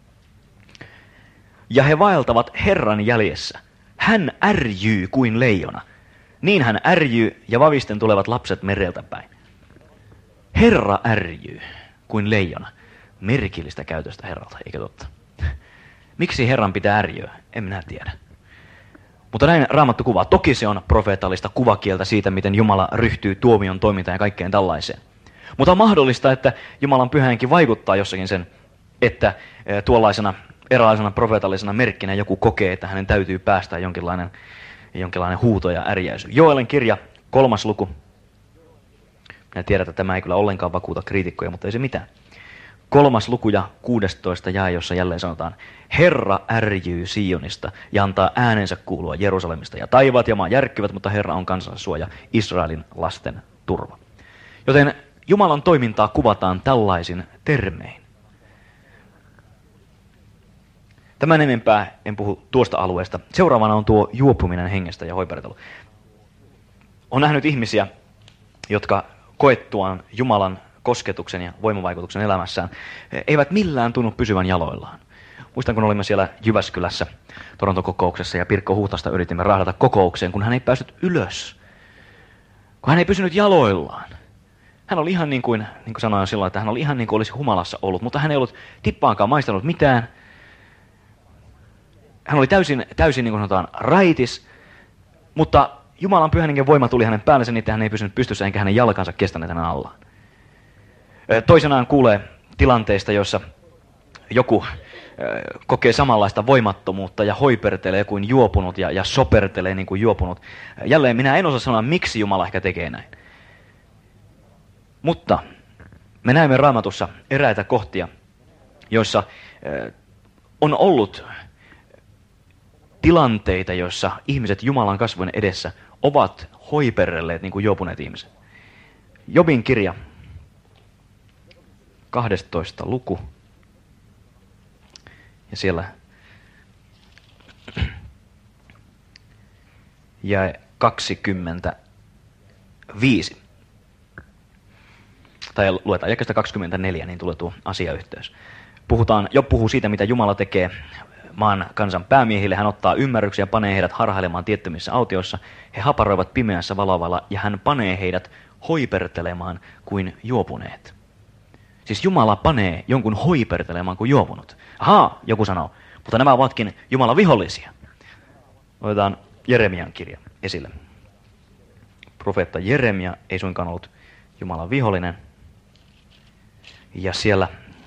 Ja he vaeltavat Herran jäljessä. Hän ärjyy kuin leijona. Niin hän ärjyy ja vavisten tulevat lapset mereltä päin. Herra ärjyy kuin leijona. Merkillistä käytöstä Herralta, eikö totta? Miksi Herran pitää ärjyä? En minä tiedä. Mutta näin Raamattu kuvaa. Toki se on profeetallista kuvakieltä siitä, miten Jumala ryhtyy tuomion toimintaan ja kaikkeen tällaiseen. Mutta on mahdollista, että Jumalan Pyhä Henki vaikuttaa jossakin sen, että tuollaisena eräänlaisena profeetallisena merkkinä joku kokee, että hänen täytyy päästää jonkinlainen huuto ja ärjäisy. Joelen kirja 3. luku. Minä tiedän, että tämä ei kyllä ollenkaan vakuuta kriitikkoja, mutta ei se mitään. 3. luku ja 16 jae, jossa jälleen sanotaan, Herra ärjyy Sionista ja antaa äänensä kuulua Jerusalemista. Ja taivaat ja maa järkkyvät, mutta Herra on kansansa suoja, Israelin lasten turva. Joten Jumalan toimintaa kuvataan tällaisin termein. Tämän enempää en puhu tuosta alueesta. Seuraavana on tuo juopuminen hengestä ja hoipertelu. On nähnyt ihmisiä, jotka koettuaan Jumalan kosketuksen ja voimavaikutuksen elämässään eivät millään tunnu pysyvän jaloillaan. Muistan, kun olimme siellä Jyväskylässä Toronto-kokouksessa ja Pirkko Huhtasta yritimme rahdata kokoukseen, kun hän ei päässyt ylös. Kun hän ei pysynyt jaloillaan. Hän oli ihan niin kuin sanoin silloin, että hän oli ihan niin kuin olisi humalassa ollut, mutta hän ei ollut tippaankaan maistanut mitään. Hän oli täysin niin kuin sanotaan raitis, mutta Jumalan Pyhän Hengen voima tuli hänen päällensä, niin että hän ei pysynyt pystyssä enkä hänen jalkansa kestäneet hänen allaan. Toisenaan kuulee tilanteista, joissa joku kokee samanlaista voimattomuutta ja hoipertelee kuin juopunut ja sopertelee niin kuin juopunut. Jälleen minä en osaa sanoa, miksi Jumala ehkä tekee näin. Mutta me näemme Raamatussa eräitä kohtia, joissa on ollut tilanteita, joissa ihmiset Jumalan kasvojen edessä ovat hoiperrelleet niin kuin juopuneet ihmiset. Jobin kirja, 12. luku. Ja siellä jae 25. Tai luetaan jakeesta 24, niin tulee tuo asiayhteys. Job puhuu siitä, mitä Jumala tekee maan kansan päämiehille. Hän ottaa ymmärryksiä ja panee heidät harhailemaan tiettymissä autioissa. He haparoivat pimeässä valovalla ja hän panee heidät hoipertelemaan kuin juopuneet. Siis Jumala panee jonkun hoipertelemaan kuin juopunut. Ahaa, joku sanoo, mutta nämä ovatkin Jumalan vihollisia. Otetaan Jeremian kirja esille. Profeetta Jeremia ei suinkaan ollut Jumalan vihollinen. Ja siellä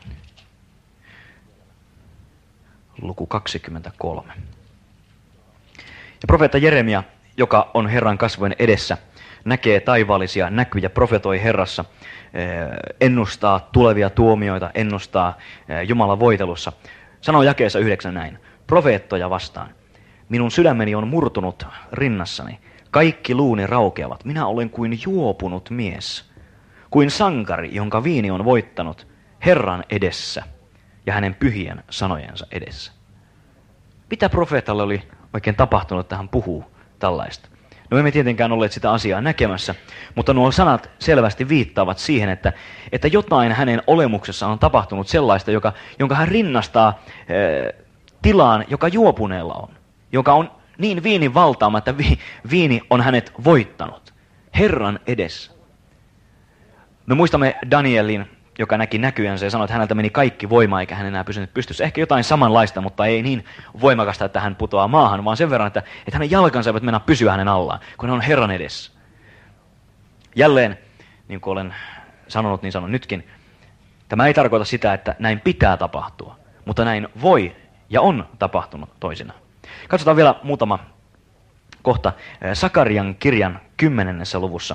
luku 23. Ja profeetta Jeremia, joka on Herran kasvojen edessä, näkee taivaallisia näkyjä, profetoi Herrassa, ennustaa tulevia tuomioita, ennustaa Jumalan voitelussa. Sanoo jakeessa 9 näin, profeettoja vastaan. Minun sydämeni on murtunut rinnassani, kaikki luuni raukeavat. Minä olen kuin juopunut mies, kuin sankari, jonka viini on voittanut Herran edessä ja hänen pyhien sanojensa edessä. Mitä profeetalle oli oikein tapahtunut, että hän puhuu tällaista? No emme tietenkään olleet sitä asiaa näkemässä, mutta nuo sanat selvästi viittaavat siihen, että jotain hänen olemuksessaan on tapahtunut sellaista, jonka hän rinnastaa tilaan, joka juopuneella on, joka on niin viinin valtaama, että viini on hänet voittanut Herran edessä. Me muistamme Danielin, joka näki näkyjänsä ja sanoi, että häneltä meni kaikki voima eikä hän enää pysynyt pystyssä. Ehkä jotain samanlaista, mutta ei niin voimakasta, että hän putoaa maahan, vaan sen verran, että hänen jalkansa eivät mennä pysyä hänen allaan, kun hän on Herran edessä. Jälleen, niin kuin olen sanonut, niin sanon nytkin, tämä ei tarkoita sitä, että näin pitää tapahtua, mutta näin voi ja on tapahtunut toisinaan. Katsotaan vielä muutama kohta. Sakarian kirjan 10. luvussa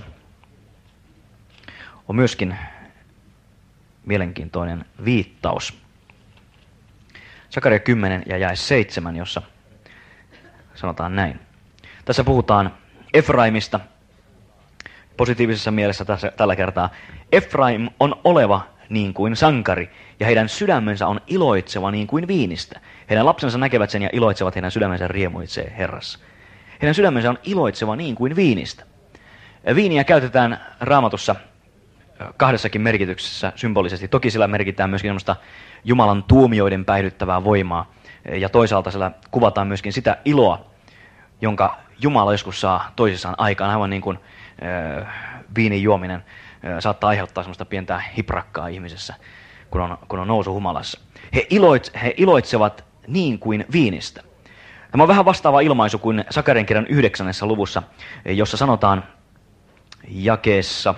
on myöskin mielenkiintoinen viittaus. Sakaria 10 ja jae 7, jossa sanotaan näin. Tässä puhutaan Efraimista, positiivisessa mielessä tällä kertaa. Efraim on oleva niin kuin sankari, ja heidän sydämensä on iloitseva niin kuin viinistä. Heidän lapsensa näkevät sen ja iloitsevat, heidän sydämensä riemuitsee Herrassa. Heidän sydämensä on iloitseva niin kuin viinistä. Viiniä käytetään Raamatussa kahdessakin merkityksessä symbolisesti. Toki sillä merkitään myöskin semmoista Jumalan tuomioiden päihdyttävää voimaa. Ja toisaalta sillä kuvataan myöskin sitä iloa, jonka Jumala joskus saa toisissaan aikaan. Aivan niin kuin viinin juominen saattaa aiheuttaa semmoista pientä hiprakkaa ihmisessä, kun on nousu humalassa. He iloitsevat niin kuin viinistä. Tämä on vähän vastaava ilmaisu kuin Sakarian kirjan 9. luvussa, jossa sanotaan jakeessa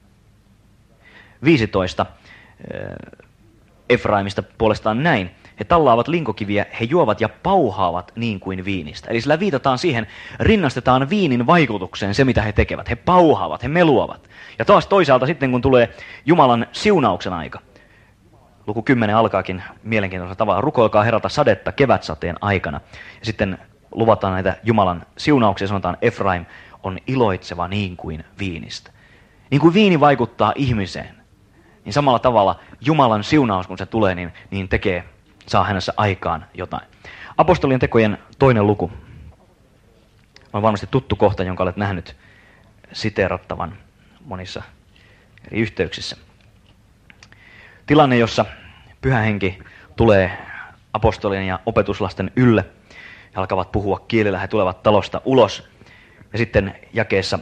15 Efraimista puolestaan näin. He tallaavat linkokiviä, he juovat ja pauhaavat niin kuin viinistä. Eli sillä viitataan siihen, rinnastetaan viinin vaikutukseen se, mitä he tekevät. He pauhaavat, he meluavat. Ja taas toisaalta sitten, kun tulee Jumalan siunauksen aika. Luku 10 alkaakin mielenkiintoisella tavalla. Rukoilkaa Herralta sadetta kevätsateen aikana. Ja sitten luvataan näitä Jumalan siunauksia, sanotaan Efraim on iloitseva niin kuin viinistä. Niin kuin viini vaikuttaa ihmiseen, niin samalla tavalla Jumalan siunaus, kun se tulee, niin saa hänessä aikaan jotain. Apostolien tekojen 2. luku on varmasti tuttu kohta, jonka olet nähnyt siteerattavan monissa eri yhteyksissä. Tilanne, jossa Pyhä Henki tulee apostolien ja opetuslasten ylle ja alkavat puhua kielillä, he tulevat talosta ulos. Ja sitten jakeessa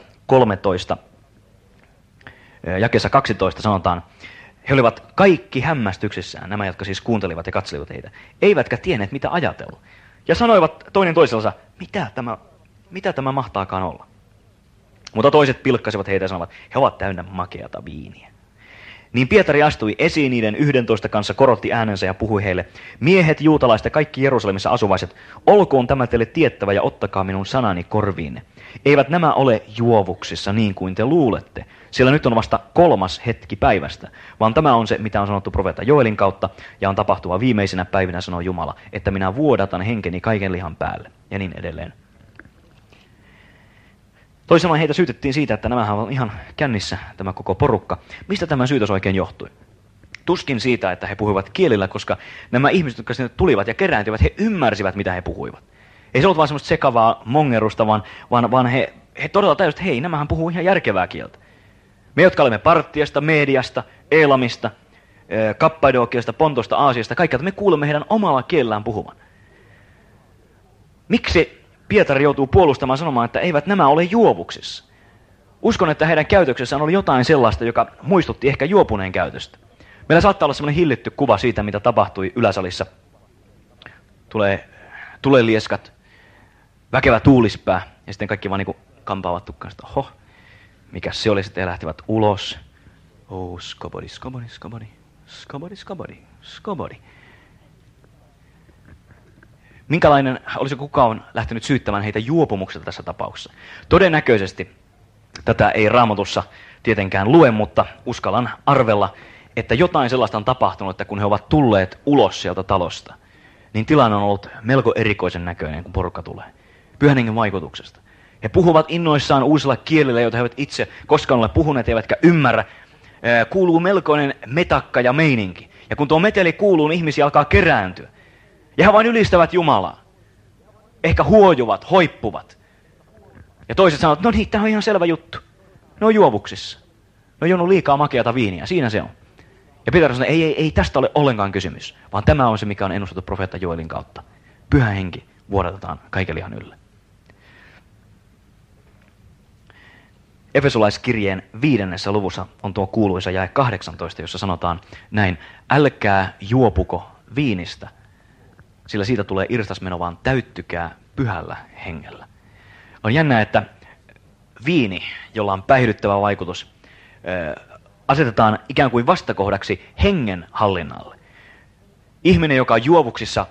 12 sanotaan, he olivat kaikki hämmästyksissään, nämä jotka siis kuuntelivat ja katselivat heitä, eivätkä tienneet mitä ajatella. Ja sanoivat toinen toisellensa, mitä tämä mahtaakaan olla. Mutta toiset pilkkasivat heitä ja sanoivat, he ovat täynnä makeata viiniä. Niin Pietari astui esiin niiden 11 kanssa, korotti äänensä ja puhui heille, miehet, juutalaiset ja kaikki Jerusalemissa asuvaiset, olkoon tämä teille tiettävä ja ottakaa minun sanani korviinne. Eivät nämä ole juovuksissa niin kuin te luulette, sillä nyt on vasta 3. hetki päivästä, vaan tämä on se, mitä on sanottu profeetta Joelin kautta, ja on tapahtuva viimeisinä päivinä, sanoo Jumala, että minä vuodatan henkeni kaiken lihan päälle, ja niin edelleen. Toisaalta heitä syytettiin siitä, että nämähän on ihan kännissä tämä koko porukka. Mistä tämä syytös oikein johtui? Tuskin siitä, että he puhuivat kielillä, koska nämä ihmiset, jotka sinne tulivat ja kerääntyivät, he ymmärsivät, mitä he puhuivat. Ei se ollut vaan semmoista sekavaa mongerusta, vaan he todella tajusivat, että hei, nämähän puhuu ihan järkevää kieltä. Me, jotka olemme Parttiasta, Mediasta, Eelamista, Kappadokiasta, Pontosta, Aasiasta, kaikkialta, me kuulemme heidän omalla kielellään puhuvan. Miksi Pietari joutuu puolustamaan sanomaan, että eivät nämä ole juovuksissa? Uskon, että heidän käytöksessään oli jotain sellaista, joka muistutti ehkä juopuneen käytöstä. Meillä saattaa olla semmoinen hillitty kuva siitä, mitä tapahtui yläsalissa. Tulee lieskat, väkevä tuulispää, ja sitten kaikki vaan niin kuin kampaavat tukkansa. Oho, mikäs se oli, sitten he lähtivät ulos. Oh, skobodi, skobodi, skobodi, skobodi, skobodi, skobodi. Olisiko kukaan lähtenyt syyttämään heitä juopumuksesta tässä tapauksessa? Todennäköisesti tätä ei Raamatussa tietenkään lue, mutta uskallan arvella, että jotain sellaista on tapahtunut, että kun he ovat tulleet ulos sieltä talosta, niin tilanne on ollut melko erikoisen näköinen, kun porukka tulee. Pyhän Hengen vaikutuksesta. He puhuvat innoissaan uusilla kielillä, joita he eivät itse koskaan ole puhuneet, eivätkä ymmärrä. Kuuluu melkoinen metakka ja meininki. Ja kun tuo meteli kuuluu, niin ihmisiä alkaa kerääntyä. Ja he vain ylistävät Jumalaa. Ehkä huojuvat, hoippuvat. Ja toiset sanovat, no niin, tämä on ihan selvä juttu. Ne on juovuksissa. Ne on juonut liikaa makeata viiniä, siinä se on. Ja Pietari sanoi, ei tästä ole ollenkaan kysymys, vaan tämä on se, mikä on ennustettu profeetta Joelin kautta. Pyhä Henki vuodatetaan kaiken lihan ylle. Efesolaiskirjeen 5. luvussa on tuo kuuluisa jae 18, jossa sanotaan näin, älkää juopuko viinistä, sillä siitä tulee irstasmeno, vaan täyttykää pyhällä hengellä. On jännää, että viini, jolla on päihdyttävä vaikutus, asetetaan ikään kuin vastakohdaksi hengen hallinnalle. Ihminen, joka on juovuksissa,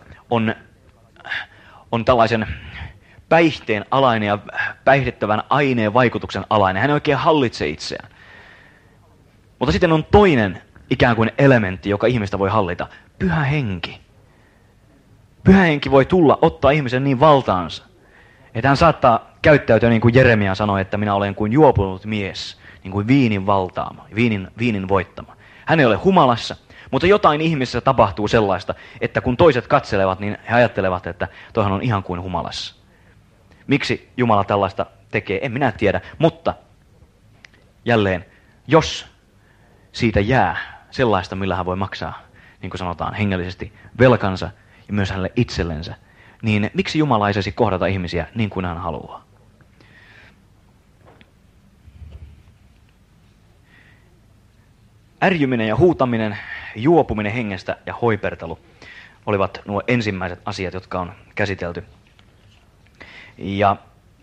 on tällaisen päihteen alainen ja päihdettävän aineen vaikutuksen alainen. Hän ei oikein hallitse itseään. Mutta sitten on toinen ikään kuin elementti, joka ihmistä voi hallita. Pyhä henki. Pyhä henki voi tulla, ottaa ihmisen niin valtaansa, että hän saattaa käyttäytyä niin kuin Jeremia sanoi, että minä olen kuin juopunut mies. niin kuin viinin valtaama, viinin voittama. Hän ei ole humalassa, mutta jotain ihmisessä tapahtuu sellaista, että kun toiset katselevat, niin he ajattelevat, että toihan on ihan kuin humalassa. Miksi Jumala tällaista tekee, en minä tiedä, mutta jälleen, jos siitä jää sellaista, millä hän voi maksaa, niin kuin sanotaan hengellisesti, velkansa ja myös hänelle itsellensä, niin miksi Jumala ei saisi kohdata ihmisiä niin kuin hän haluaa? Ärjyminen ja huutaminen, juopuminen hengestä ja hoipertelu olivat nuo ensimmäiset asiat, jotka on käsitelty. Ja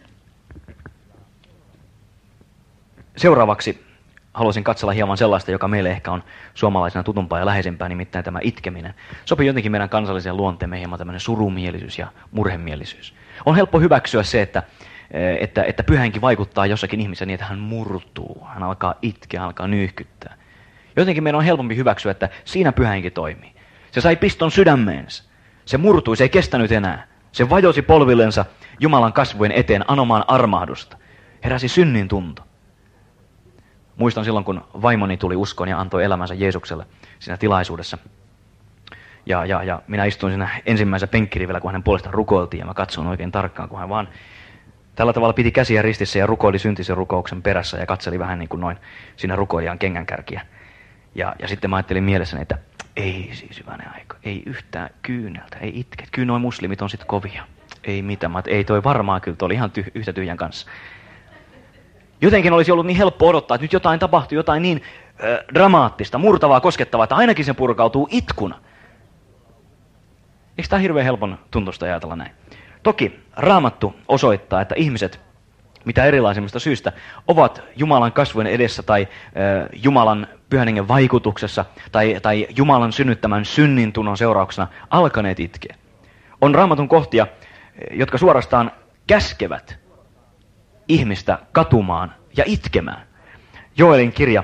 seuraavaksi haluaisin katsella hieman sellaista, joka meille ehkä on suomalaisena tutumpaa ja läheisempää, nimittäin tämä itkeminen. Sopii jotenkin meidän kansalliseen luonteemme hieman tämmöinen surumielisyys ja murhemielisyys. On helppo hyväksyä se, että pyhä henki vaikuttaa jossakin ihmisessä niin, että hän murtuu, hän alkaa itkeä, hän alkaa nyyhkyttää. Jotenkin meidän on helpompi hyväksyä, että siinä pyhä henki toimii. Se sai piston sydämeensä. Se murtui, se ei kestänyt enää. Se vajosi polvillensa Jumalan kasvojen eteen anomaan armahdusta. Heräsi synnin tunto. Muistan silloin, kun vaimoni tuli uskoon ja antoi elämänsä Jeesukselle siinä tilaisuudessa. Ja minä istuin siinä ensimmäisessä penkkirivellä, kun hänen puolestaan rukoiltiin, ja mä katsoin oikein tarkkaan, kun hän vaan tällä tavalla piti käsiä ristissä ja rukoili syntisen rukouksen perässä ja katseli vähän niin kuin noin siinä rukoilijan kengänkärkiä. Ja sitten mä ajattelin mielessäni, että ei siis hyvänen aika, ei yhtään kyyneltä, ei itke. Kyllä nuo muslimit on sit kovia. Ei mitään, ei toi varmaan kyllä, toi oli ihan yhtä tyhjän kanssa. Jotenkin olisi ollut niin helppo odottaa, että nyt jotain tapahtuu, jotain niin dramaattista, murtavaa, koskettavaa, että ainakin se purkautuu itkuna. Eikö tämä hirveän helpon tuntusta ajatella näin? Toki Raamattu osoittaa, että ihmiset, mitä erilaisimmista syistä, ovat Jumalan kasvojen edessä tai Jumalan pyhän hengen vaikutuksessa tai Jumalan synnyttämän synnintunnon seurauksena alkaneet itkeä. On Raamatun kohtia, jotka suorastaan käskevät ihmistä katumaan ja itkemään. Joelin kirja,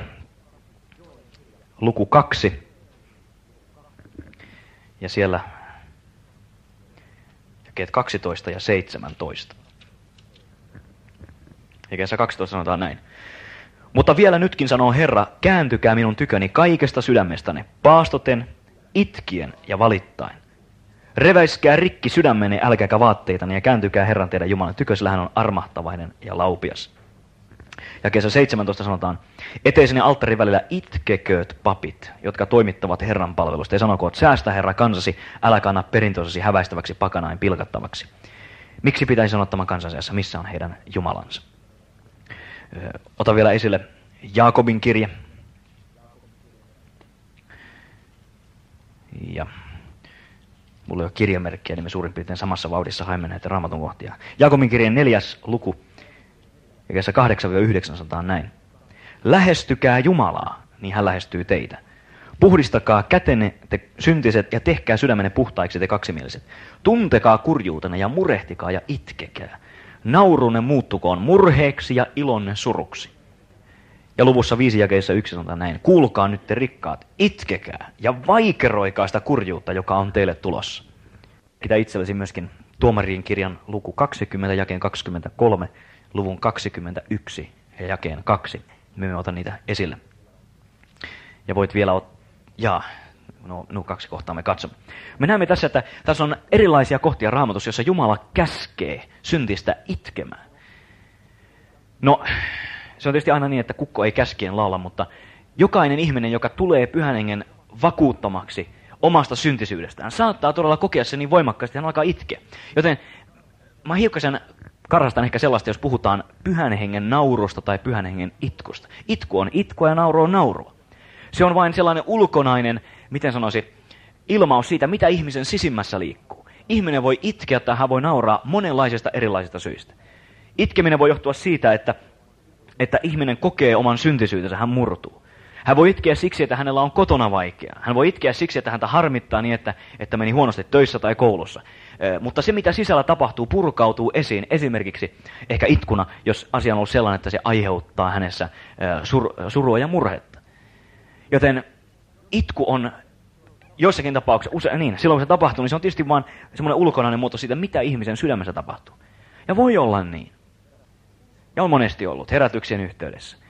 luku 2, ja siellä jakeet 12 ja 17. Jakeessa 12 sanotaan näin. Mutta vielä nytkin sanoo Herra, kääntykää minun tyköni kaikesta sydämestäne, paastoten, itkien ja valittain. Reväiskää rikki sydämenne, älkääkä vaatteitani, ja kääntykää Herran teidän Jumalan tykö, sillä hän on armahtavainen ja laupias. Jakeessa 17 sanotaan, eteiseni alttarin välillä itkekööt papit, jotka toimittavat Herran palvelusta, ja sanokoot, säästä Herra kansasi, älä kanna perintösesi häväistäväksi pakanain pilkattavaksi. Miksi pitäisi sanoa tämän kansanseassa, missä on heidän Jumalansa? Ota vielä esille Jaakobin kirje. Ja mulla ei ole kirjamerkkiä, niin me suurin piirtein samassa vauhdissa haimme näitä Raamatun kohtia. Jaakobin kirjan 4. luku, jakeessa 8-9 sanotaan näin. Lähestykää Jumalaa, niin hän lähestyy teitä. Puhdistakaa kätenne te syntiset ja tehkää sydämenne puhtaiksi te kaksimieliset. Tuntekaa kurjuutenne ja murehtikaa ja itkekää. Naurunne muuttukoon murheeksi ja ilonne suruksi. Ja luvussa 5 jakeessa 1 sanotaan näin. Kuulkaa nyt te rikkaat, itkekää ja vaikeroikaa sitä kurjuutta, joka on teille tulossa. Pitää itsellesi myöskin Tuomarien kirjan luku 20, jakeen 23, luvun 21 ja jakeen 2. Me otan niitä esille. Ja voit vielä nuo 2 kohtaa me katsomme. Me näemme tässä, että tässä on erilaisia kohtia Raamatussa, jossa Jumala käskee syntistä itkemään. No, se on tietysti aina niin, että kukko ei käskien laula, mutta jokainen ihminen, joka tulee Pyhän Hengen vakuuttamaksi omasta syntisyydestään, saattaa todella kokea sen niin voimakkaasti, että hän alkaa itkeä. Joten mä hiukkasen karhastan ehkä sellaista, jos puhutaan Pyhän Hengen naurusta tai Pyhän Hengen itkusta. Itku on itkua ja nauru on naurua. Se on vain sellainen ulkonainen, miten sanoisi, ilmaus siitä, mitä ihmisen sisimmässä liikkuu. Ihminen voi itkeä tai hän voi nauraa monenlaisista erilaisista syistä. Itkeminen voi johtua siitä, että ihminen kokee oman syntisyytensä, hän murtuu. Hän voi itkeä siksi, että hänellä on kotona vaikeaa. Hän voi itkeä siksi, että häntä harmittaa niin, että meni huonosti töissä tai koulussa. Mutta se, mitä sisällä tapahtuu, purkautuu esiin esimerkiksi ehkä itkuna, jos asia on ollut sellainen, että se aiheuttaa hänessä surua ja murhetta. Joten itku on joissakin tapauksissa, silloin kun se tapahtuu, niin se on tietysti vain semmoinen ulkonainen muoto siitä, mitä ihmisen sydämessä tapahtuu. Ja voi olla niin, ja on monesti ollut herätyksien yhteydessä,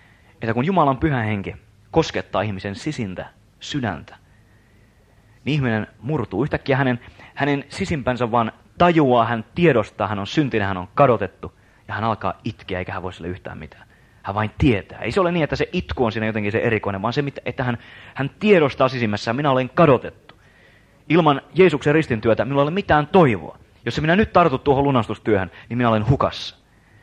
että kun Jumalan pyhä henki koskettaa ihmisen sisintä sydäntä, niin ihminen murtuu. Yhtäkkiä hänen sisimpänsä vaan tajuaa, hän tiedostaa, hän on syntinen, hän on kadotettu, ja hän alkaa itkeä, eikä hän voi sille yhtään mitään. Hän vain tietää. Ei se ole niin, että se itku on siinä jotenkin se erikoinen, vaan se, että hän tiedostaa sisimmässään, minä olen kadotettu. Ilman Jeesuksen ristintyötä minulla ei ole mitään toivoa. Jos minä nyt tartun tuohon lunastustyöhön, niin minä olen hukassa.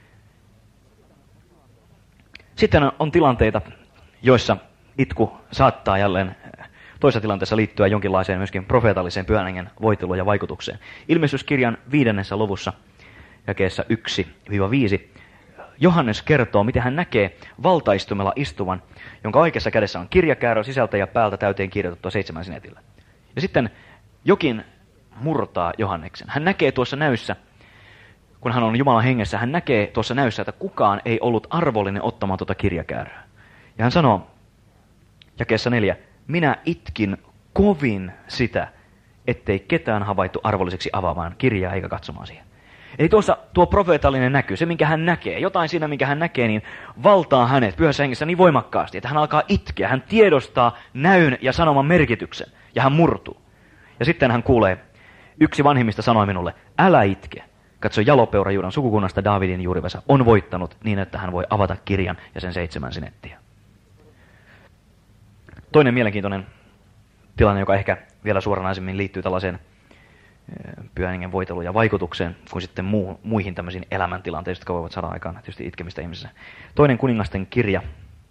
Sitten on tilanteita, joissa itku saattaa jälleen toisessa tilanteessa liittyä jonkinlaiseen myöskin profeetalliseen pyhän hengen voiteluun ja vaikutukseen. Ilmestyskirjan 5. luvussa, jakeessa 1-5, Johannes kertoo, miten hän näkee valtaistumella istuvan, jonka oikeassa kädessä on kirjakäärö sisältä ja päältä täyteen kirjoitettua 7 sinetillä. Ja sitten jokin murtaa Johanneksen. Hän näkee tuossa näyssä, kun hän on Jumalan hengessä, hän näkee tuossa näyssä, että kukaan ei ollut arvollinen ottamaan tuota kirjakääröä. Ja hän sanoo, jakeessa 4, minä itkin kovin sitä, ettei ketään havaittu arvolliseksi avaamaan kirjaa eikä katsomaan siihen. Eli tuossa tuo profeetallinen näky, se minkä hän näkee, jotain siinä minkä hän näkee, niin valtaa hänet pyhässä hengessä niin voimakkaasti, että hän alkaa itkeä, hän tiedostaa näyn ja sanoman merkityksen ja hän murtuu. Ja sitten hän kuulee, yksi vanhimmista sanoi minulle, älä itke, katso Jalopeura Juudan sukukunnasta Daavidin juurivesa on voittanut niin, että hän voi avata kirjan ja sen 7 sinettiä. Toinen mielenkiintoinen tilanne, joka ehkä vielä suoranaisemmin liittyy tällaiseen pyhän hengen voiteluun ja vaikutukseen, kuin sitten muihin tämmöisiin elämäntilanteisiin, jotka voivat saada aikaan tietysti itkemistä ihmisessä. Toinen kuningasten kirja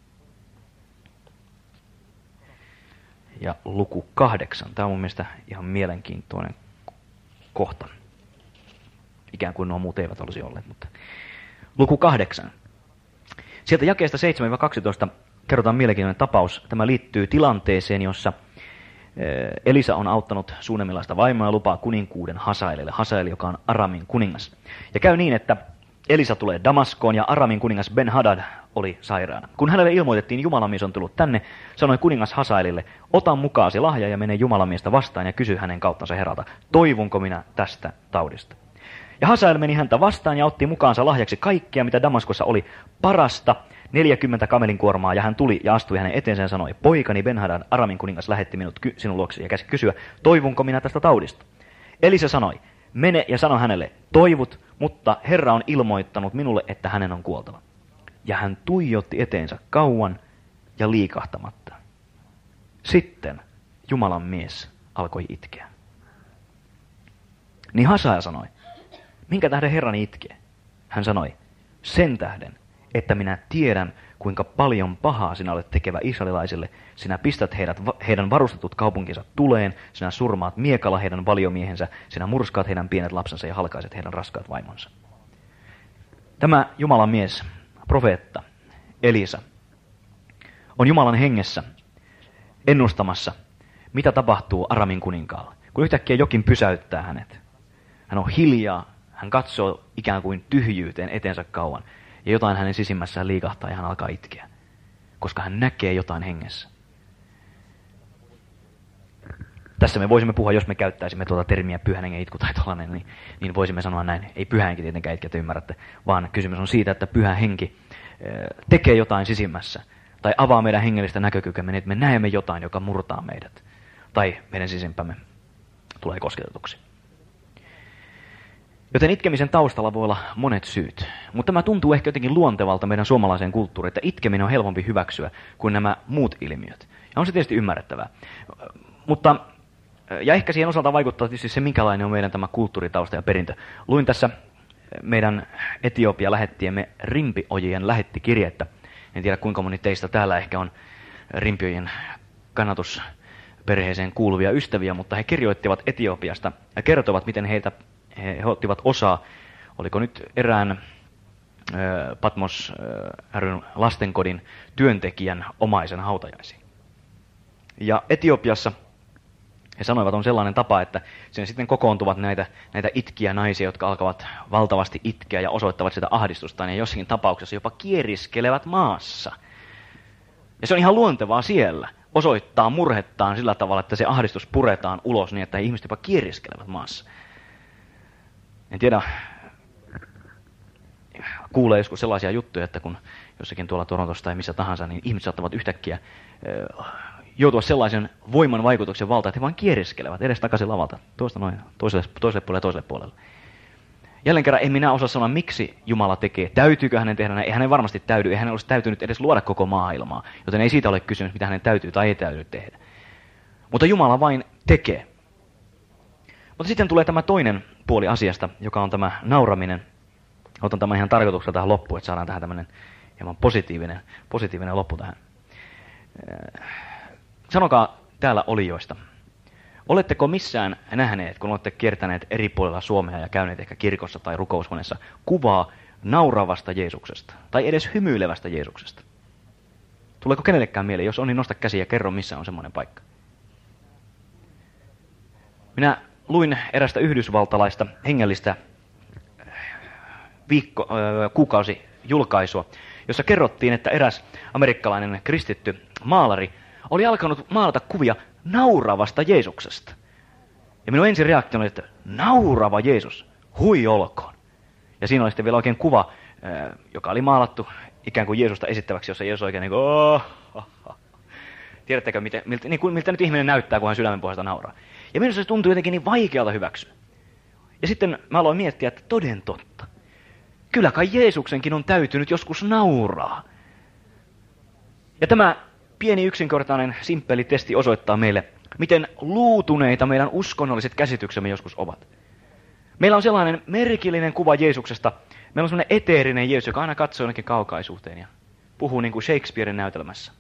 ja luku 8. Tämä on mun mielestä ihan mielenkiintoinen kohta. Ikään kuin nuo muut eivät olisi olleet, mutta luku 8. Sieltä jakeesta 7-12 kerrotaan mielenkiintoinen tapaus. Tämä liittyy tilanteeseen, jossa Elisa on auttanut Suunemilaista vaimoa ja lupaa kuninkuuden Hasaelille. Hasael, joka on Aramin kuningas. Ja käy niin, että Elisa tulee Damaskoon ja Aramin kuningas Ben-Hadad oli sairaana. Kun hänelle ilmoitettiin, Jumalamies on tullut tänne, sanoi kuningas Hasaelille, ota mukaasi lahja ja mene Jumalamiestä vastaan ja kysy hänen kauttansa Herralta, toivunko minä tästä taudista. Ja Hasael meni häntä vastaan ja otti mukaansa lahjaksi kaikkea, mitä Damaskossa oli parasta, 40 kamelinkuormaa, ja hän tuli ja astui hänen eteensä ja sanoi, poikani Ben-Hadad, Aramin kuningas, lähetti minut sinun luoksesi ja käski kysyä, toivunko minä tästä taudista. Elisa sanoi, mene ja sano hänelle, toivut, mutta Herra on ilmoittanut minulle, että hänen on kuoltava. Ja hän tuijotti eteensä kauan ja liikahtamatta. Sitten Jumalan mies alkoi itkeä. Niin Hasael sanoi, minkä tähden Herrani itkee? Hän sanoi, sen tähden, että minä tiedän, kuinka paljon pahaa sinä olet tekevä israelilaisille. Sinä pistät heidän varustetut kaupunkinsa tuleen, sinä surmaat miekalla heidän valiomiehensä, sinä murskaat heidän pienet lapsensa ja halkaiset heidän raskaat vaimonsa. Tämä Jumalan mies, profeetta Elisa, on Jumalan hengessä ennustamassa, mitä tapahtuu Aramin kuninkaalle. Kun yhtäkkiä jokin pysäyttää hänet. Hän on hiljaa, hän katsoo ikään kuin tyhjyyteen eteensä kauan. Ja jotain hänen sisimmässään liikahtaa ja hän alkaa itkeä, koska hän näkee jotain hengessä. Tässä me voisimme puhua, jos me käyttäisimme tuota termiä pyhän hengen itku tai tollainen, niin voisimme sanoa näin. Ei pyhä henki tietenkään itke, että ymmärrätte, vaan kysymys on siitä, että pyhä henki tekee jotain sisimmässä tai avaa meidän hengellistä näkökykyämme, niin että me näemme jotain, joka murtaa meidät tai meidän sisimpämme tulee kosketetuksi. Joten itkemisen taustalla voi olla monet syyt. Mutta tämä tuntuu ehkä jotenkin luontevalta meidän suomalaiseen kulttuuriin, että itkeminen on helpompi hyväksyä kuin nämä muut ilmiöt. Ja on se tietysti ymmärrettävää. Mutta, ja ehkä siihen osalta vaikuttaa tietysti se, minkälainen on meidän tämä kulttuuritausta ja perintö. Luin tässä meidän Etiopia-lähettiemme Rimpiojien lähettikirjettä. En tiedä, kuinka moni teistä täällä ehkä on Rimpiojien kannatusperheeseen kuuluvia ystäviä, mutta he kirjoittivat Etiopiasta ja kertovat, miten he ottivat osaa, oliko nyt erään Patmos ryn lastenkodin työntekijän omaisen hautajaisiin. Ja Etiopiassa he sanoivat, on sellainen tapa, että sen sitten kokoontuvat näitä itkiä naisia, jotka alkavat valtavasti itkeä ja osoittavat sitä ahdistustaan ja jossakin tapauksessa jopa kieriskelevät maassa. Ja se on ihan luontevaa siellä osoittaa murhettaan sillä tavalla, että se ahdistus puretaan ulos niin, että ihmiset jopa kieriskelevät maassa. En tiedä, kuulee joskus sellaisia juttuja, että kun jossakin tuolla Torontossa tai missä tahansa, niin ihmiset saattavat yhtäkkiä joutua sellaisen voiman vaikutuksen valtaan, että he vain kieriskelevät edes takaisin lavalta, tuosta noin, toiselle puolelle ja toiselle puolelle. Jälleen kerran en minä osaa sanoa, miksi Jumala tekee. Täytyykö hänen tehdä näin? Ei hänen varmasti täydy. Ei hänen olisi täytynyt edes luoda koko maailmaa. Joten ei siitä ole kysymys, mitä hänen täytyy tai ei täytyy tehdä. Mutta Jumala vain tekee. Mutta sitten tulee tämä toinen puoli asiasta, joka on tämä nauraminen. Otan tämän ihan tarkoituksella tähän loppuun, että saadaan tähän tämmöinen hieman positiivinen loppu tähän. Sanokaa täällä olijoista. Oletteko missään nähneet, kun olette kiertäneet eri puolilla Suomea ja käyneet ehkä kirkossa tai rukoushuoneessa, kuvaa nauravasta Jeesuksesta tai edes hymyilevästä Jeesuksesta? Tuleeko kenellekään mieleen? Jos on, niin nosta käsi ja kerro, missä on semmoinen paikka. Minä luin erästä yhdysvaltalaista hengellistä kuukausijulkaisua, jossa kerrottiin, että eräs amerikkalainen kristitty maalari oli alkanut maalata kuvia nauravasta Jeesuksesta. Ja minun ensin reaktio oli, että naurava Jeesus, hui olkoon. Ja siinä oli sitten vielä oikein kuva, joka oli maalattu ikään kuin Jeesusta esittäväksi, jossa Jeesus oikein niin kuin, tiedättekö, miltä nyt ihminen näyttää, kun hän sydämen pohjasta nauraa. Ja minusta se tuntui jotenkin niin vaikealta hyväksyä. Ja sitten mä aloin miettiä, että toden totta. Kyllä kai Jeesuksenkin on täytynyt joskus nauraa. Ja tämä pieni yksinkertainen, simppeli testi osoittaa meille, miten luutuneita meidän uskonnolliset käsityksemme joskus ovat. Meillä on sellainen merkillinen kuva Jeesuksesta. Meillä on sellainen eteerinen Jeesus, joka aina katsoo jonnekin kaukaisuuteen ja puhuu niin kuin Shakespearen näytelmässä.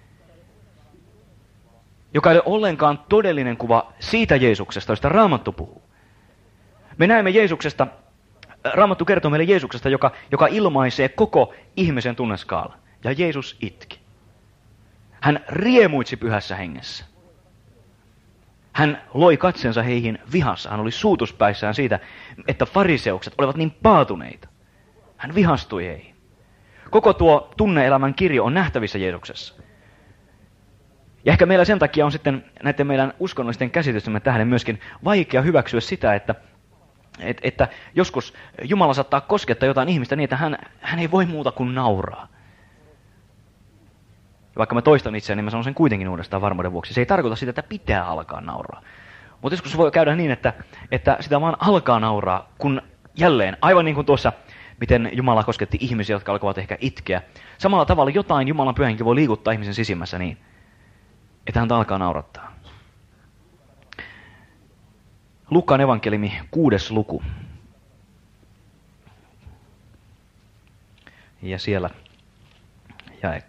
Joka ei ole ollenkaan todellinen kuva siitä Jeesuksesta, josta Raamattu puhuu. Me näemme Jeesuksesta, Raamattu kertoo meille Jeesuksesta, joka ilmaisee koko ihmisen tunneskaala. Ja Jeesus itki. Hän riemuitsi pyhässä hengessä. Hän loi katsensa heihin vihassa. Hän oli suutuspäissään siitä, että fariseukset olivat niin paatuneita. Hän vihastui heihin. Koko tuo tunne-elämän kirjo on nähtävissä Jeesuksessa. Ja ehkä meillä sen takia on sitten näiden meidän uskonnollisten käsitystemme tähden myöskin vaikea hyväksyä sitä, että joskus Jumala saattaa koskettaa jotain ihmistä niin, että hän ei voi muuta kuin nauraa. Ja vaikka mä toistan itseäni, niin mä sanon sen kuitenkin uudestaan varmuuden vuoksi. Se ei tarkoita sitä, että pitää alkaa nauraa. Mutta joskus voi käydä niin, että sitä vaan alkaa nauraa, kun jälleen, aivan niin kuin tuossa, miten Jumala kosketti ihmisiä, jotka alkavat ehkä itkeä. Samalla tavalla jotain Jumalan pyhä henki voi liikuttaa ihmisen sisimmässä niin, että häntä alkaa naurattaa. Luukkaan evankeliumi 6. luku. Ja siellä jae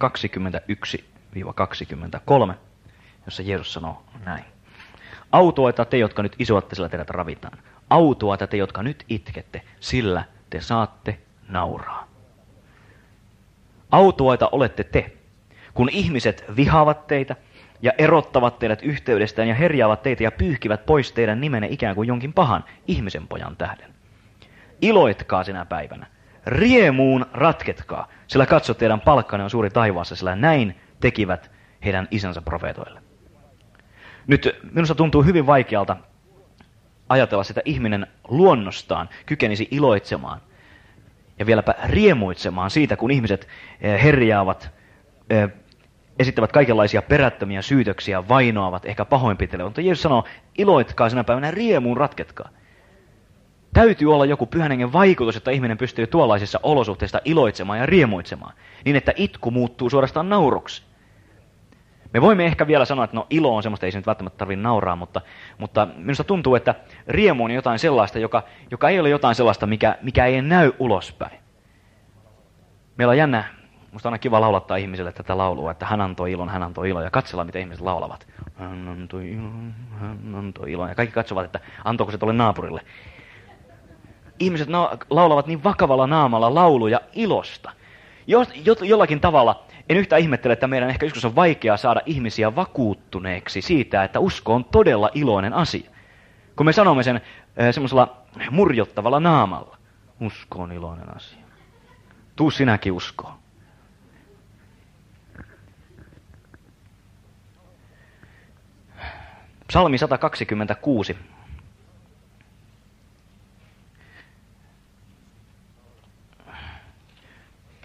21-23, jossa Jeesus sanoo näin. Autuaita te, jotka nyt isoatte, sillä teidät ravitaan. Autuaita te, jotka nyt itkette, sillä te saatte nauraa. Autuaita olette te, kun ihmiset vihaavat teitä ja erottavat teidät yhteydestään ja herjaavat teitä ja pyyhkivät pois teidän nimenne ikään kuin jonkin pahan ihmisen pojan tähden. Iloitkaa sinä päivänä. Riemuun ratketkaa, sillä katso teidän palkkanne on suuri taivaassa, sillä näin tekivät heidän isänsä profeetoille. Nyt minusta tuntuu hyvin vaikealta ajatella sitä ihminen luonnostaan kykenisi iloitsemaan ja vieläpä riemuitsemaan siitä, kun ihmiset herjaavat, esittävät kaikenlaisia perättömiä syytöksiä, vainoavat, ehkä pahoinpitelevät. Mutta Jeesus sanoo, iloitkaa sinä päivänä, riemuun ratketkaa. Täytyy olla joku pyhän hengen vaikutus, että ihminen pystyy tuollaisissa olosuhteissa iloitsemaan ja riemuitsemaan, niin että itku muuttuu suorastaan nauruksi. Me voimme ehkä vielä sanoa, että no ilo on semmoista, ei se nyt välttämättä tarvitse nauraa, mutta minusta tuntuu, että riemu on jotain sellaista, joka ei ole jotain sellaista, mikä ei näy ulospäin. Meillä on jännä, musta on aina kiva laulattaa ihmisille tätä laulua, että hän antoi ilon, ja katsella, mitä ihmiset laulavat. Hän antoi ilon, ja kaikki katsovat, että antoiko se tuolle naapurille. Ihmiset laulavat niin vakavalla naamalla lauluja ilosta. Jollakin tavalla en yhtään ihmettele, että meidän ehkä joskus on vaikeaa saada ihmisiä vakuuttuneeksi siitä, että usko on todella iloinen asia. Kun me sanomme sen semmoisella murjottavalla naamalla. Usko on iloinen asia. Tuu sinäkin uskoon. Psalmi 126.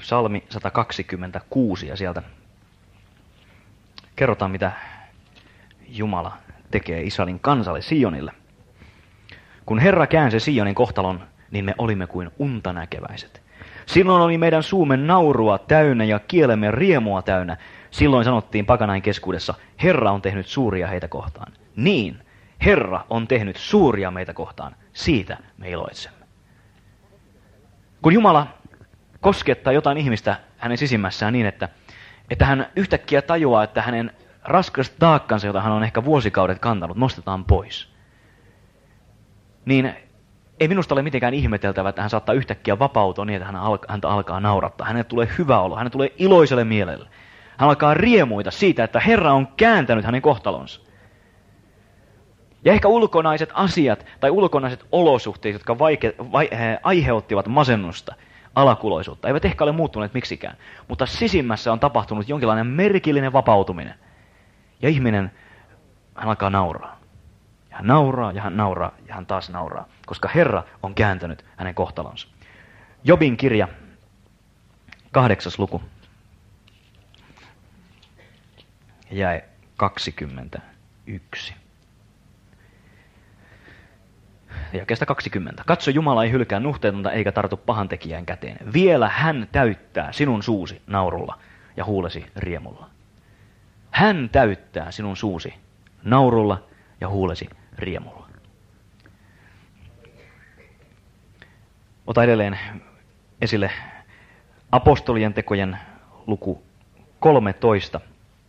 Psalmi 126 ja sieltä kerrotaan, mitä Jumala tekee Israelin kansalle Sionille. Kun Herra käänsi Sionin kohtalon, niin me olimme kuin unta näkeväiset. Silloin oli meidän suumme naurua täynnä ja kielemme riemua täynnä. Silloin sanottiin pakanain keskuudessa, Herra on tehnyt suuria heitä kohtaan. Niin, Herra on tehnyt suuria meitä kohtaan. Siitä me iloitsemme. Kun Jumala koskettaa jotain ihmistä hänen sisimmässään niin, että hän yhtäkkiä tajuaa, että hänen raskas taakkansa, jota hän on ehkä vuosikaudet kantanut, nostetaan pois, niin ei minusta ole mitenkään ihmeteltävä, että hän saattaa yhtäkkiä vapautua niin, että häntä alkaa naurattaa. Hänelle tulee hyvä olo, hänelle tulee iloiselle mielelle. Hän alkaa riemuita siitä, että Herra on kääntänyt hänen kohtalonsa. Ja ehkä ulkonaiset asiat tai ulkonaiset olosuhteet, jotka aiheuttivat masennusta, alakuloisuutta, eivät ehkä ole muuttuneet miksikään. Mutta sisimmässä on tapahtunut jonkinlainen merkillinen vapautuminen. Ja ihminen, hän alkaa nauraa. Ja hän nauraa, ja hän nauraa, ja hän taas nauraa. Koska Herra on kääntänyt hänen kohtalonsa. Jobin kirja, 8. luku. Jae 21. Jakeesta 20. Katso, Jumala ei hylkää nuhteetonta eikä tartu pahantekijän käteen. Vielä hän täyttää sinun suusi naurulla ja huulesi riemulla. Hän täyttää sinun suusi naurulla ja huulesi riemulla. Ota edelleen esille apostolien tekojen luku 13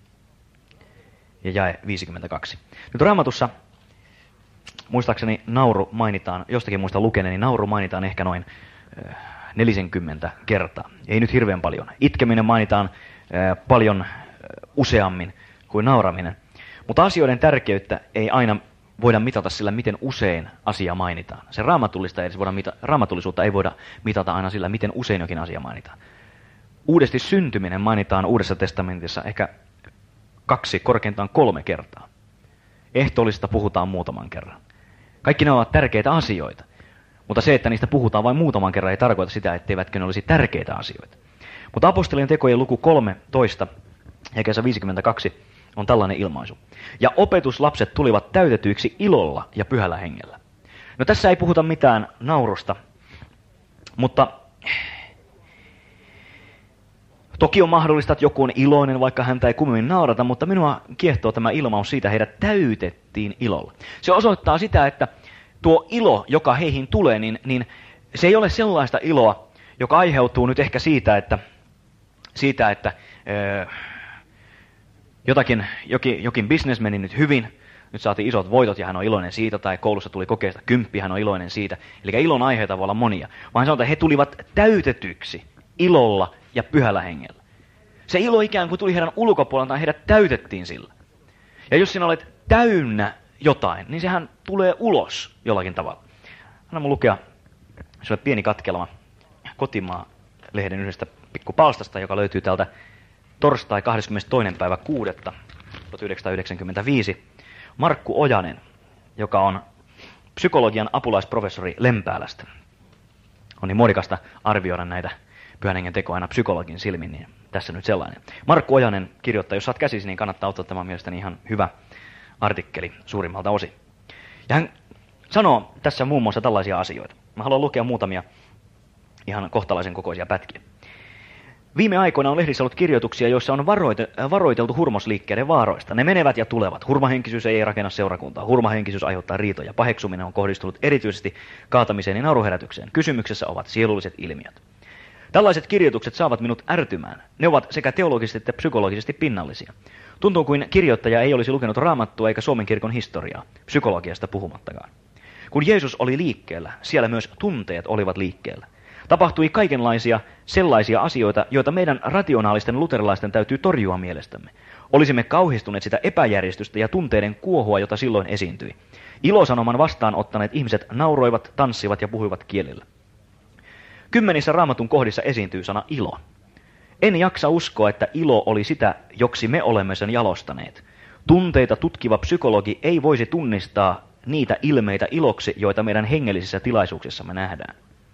ja jae 52. Nyt Raamatussa muistaakseni nauru mainitaan, jostakin muista lukeneeni, nauru mainitaan ehkä noin 40 kertaa. Ei nyt hirveän paljon. Itkeminen mainitaan paljon useammin kuin nauraminen. Mutta asioiden tärkeyttä ei aina voida mitata sillä, miten usein asia mainitaan. Se raamatullisuutta ei voida mitata aina sillä, miten usein jokin asia mainitaan. Uudesti syntyminen mainitaan Uudessa testamentissa ehkä 2, korkeintaan 3 kertaa. Ehtoollista puhutaan muutaman kerran. Kaikki ne ovat tärkeitä asioita, mutta se, että niistä puhutaan vain muutaman kerran, ei tarkoita sitä, etteivätkö ne olisi tärkeitä asioita. Mutta apostolien tekojen luku 13, jakeessa 52, on tällainen ilmaisu. Ja opetuslapset tulivat täytetyiksi ilolla ja pyhällä hengellä. No tässä ei puhuta mitään naurusta, mutta toki on mahdollista, että joku on iloinen, vaikka häntä ei kummemmin naurata, mutta minua kiehtoo tämä ilmaus siitä, heidät täytettiin ilolla. Se osoittaa sitä, että tuo ilo, joka heihin tulee, niin se ei ole sellaista iloa, joka aiheutuu nyt ehkä siitä, että jokin business meni nyt hyvin, nyt saatiin isot voitot ja hän on iloinen siitä, tai koulussa tuli kokeesta 10, hän on iloinen siitä. Eli ilon aiheita voi olla monia, vaan sanotaan, että he tulivat täytetyksi ilolla ja pyhällä hengellä. Se ilo ikään kuin tuli heidän ulkopuoleltaan, heidät täytettiin sillä. Ja jos sinä olet täynnä jotain, niin sehän tulee ulos jollakin tavalla. Anna mun lukea sinulle pieni katkelma Kotimaa-lehden yhdestä pikkupalstasta, joka löytyy täältä torstai 22.2.1995. Markku Ojanen, joka on psykologian apulaisprofessori Lempäälästä. On niin muodikasta arvioida näitä Pyhän Hengen tekoa aina psykologin silmin, niin tässä nyt sellainen. Markku Ojanen kirjoittaa, jos saat käsisi, niin kannattaa ottaa tämä mielestäni ihan hyvä artikkeli suurimmalta osin. Ja hän sanoo tässä muun muassa tällaisia asioita. Mä haluan lukea muutamia ihan kohtalaisen kokoisia pätkiä. Viime aikoina on lehdissä ollut kirjoituksia, joissa on varoiteltu hurmosliikkeiden vaaroista. Ne menevät ja tulevat. Hurmahenkisyys ei rakenna seurakuntaa. Hurmahenkisyys aiheuttaa riitoja. Paheksuminen on kohdistunut erityisesti kaatamiseen ja nauruherätykseen. Kysymyksessä ovat sielulliset ilmiöt. Tällaiset kirjoitukset saavat minut ärtymään. Ne ovat sekä teologisesti että psykologisesti pinnallisia. Tuntuu kuin kirjoittaja ei olisi lukenut Raamattua eikä Suomen kirkon historiaa, psykologiasta puhumattakaan. Kun Jeesus oli liikkeellä, siellä myös tunteet olivat liikkeellä. Tapahtui kaikenlaisia sellaisia asioita, joita meidän rationaalisten luterilaisten täytyy torjua mielestämme. Olisimme kauhistuneet sitä epäjärjestystä ja tunteiden kuohua, jota silloin esiintyi. Ilosanoman vastaanottaneet ihmiset nauroivat, tanssivat ja puhuivat kielillä. 10 Raamatun kohdissa esiintyy sana ilo. En jaksa uskoa, että ilo oli sitä, joksi me olemme sen jalostaneet. Tunteita tutkiva psykologi ei voisi tunnistaa niitä ilmeitä iloksi, joita meidän hengellisissä tilaisuuksissamme nähdään.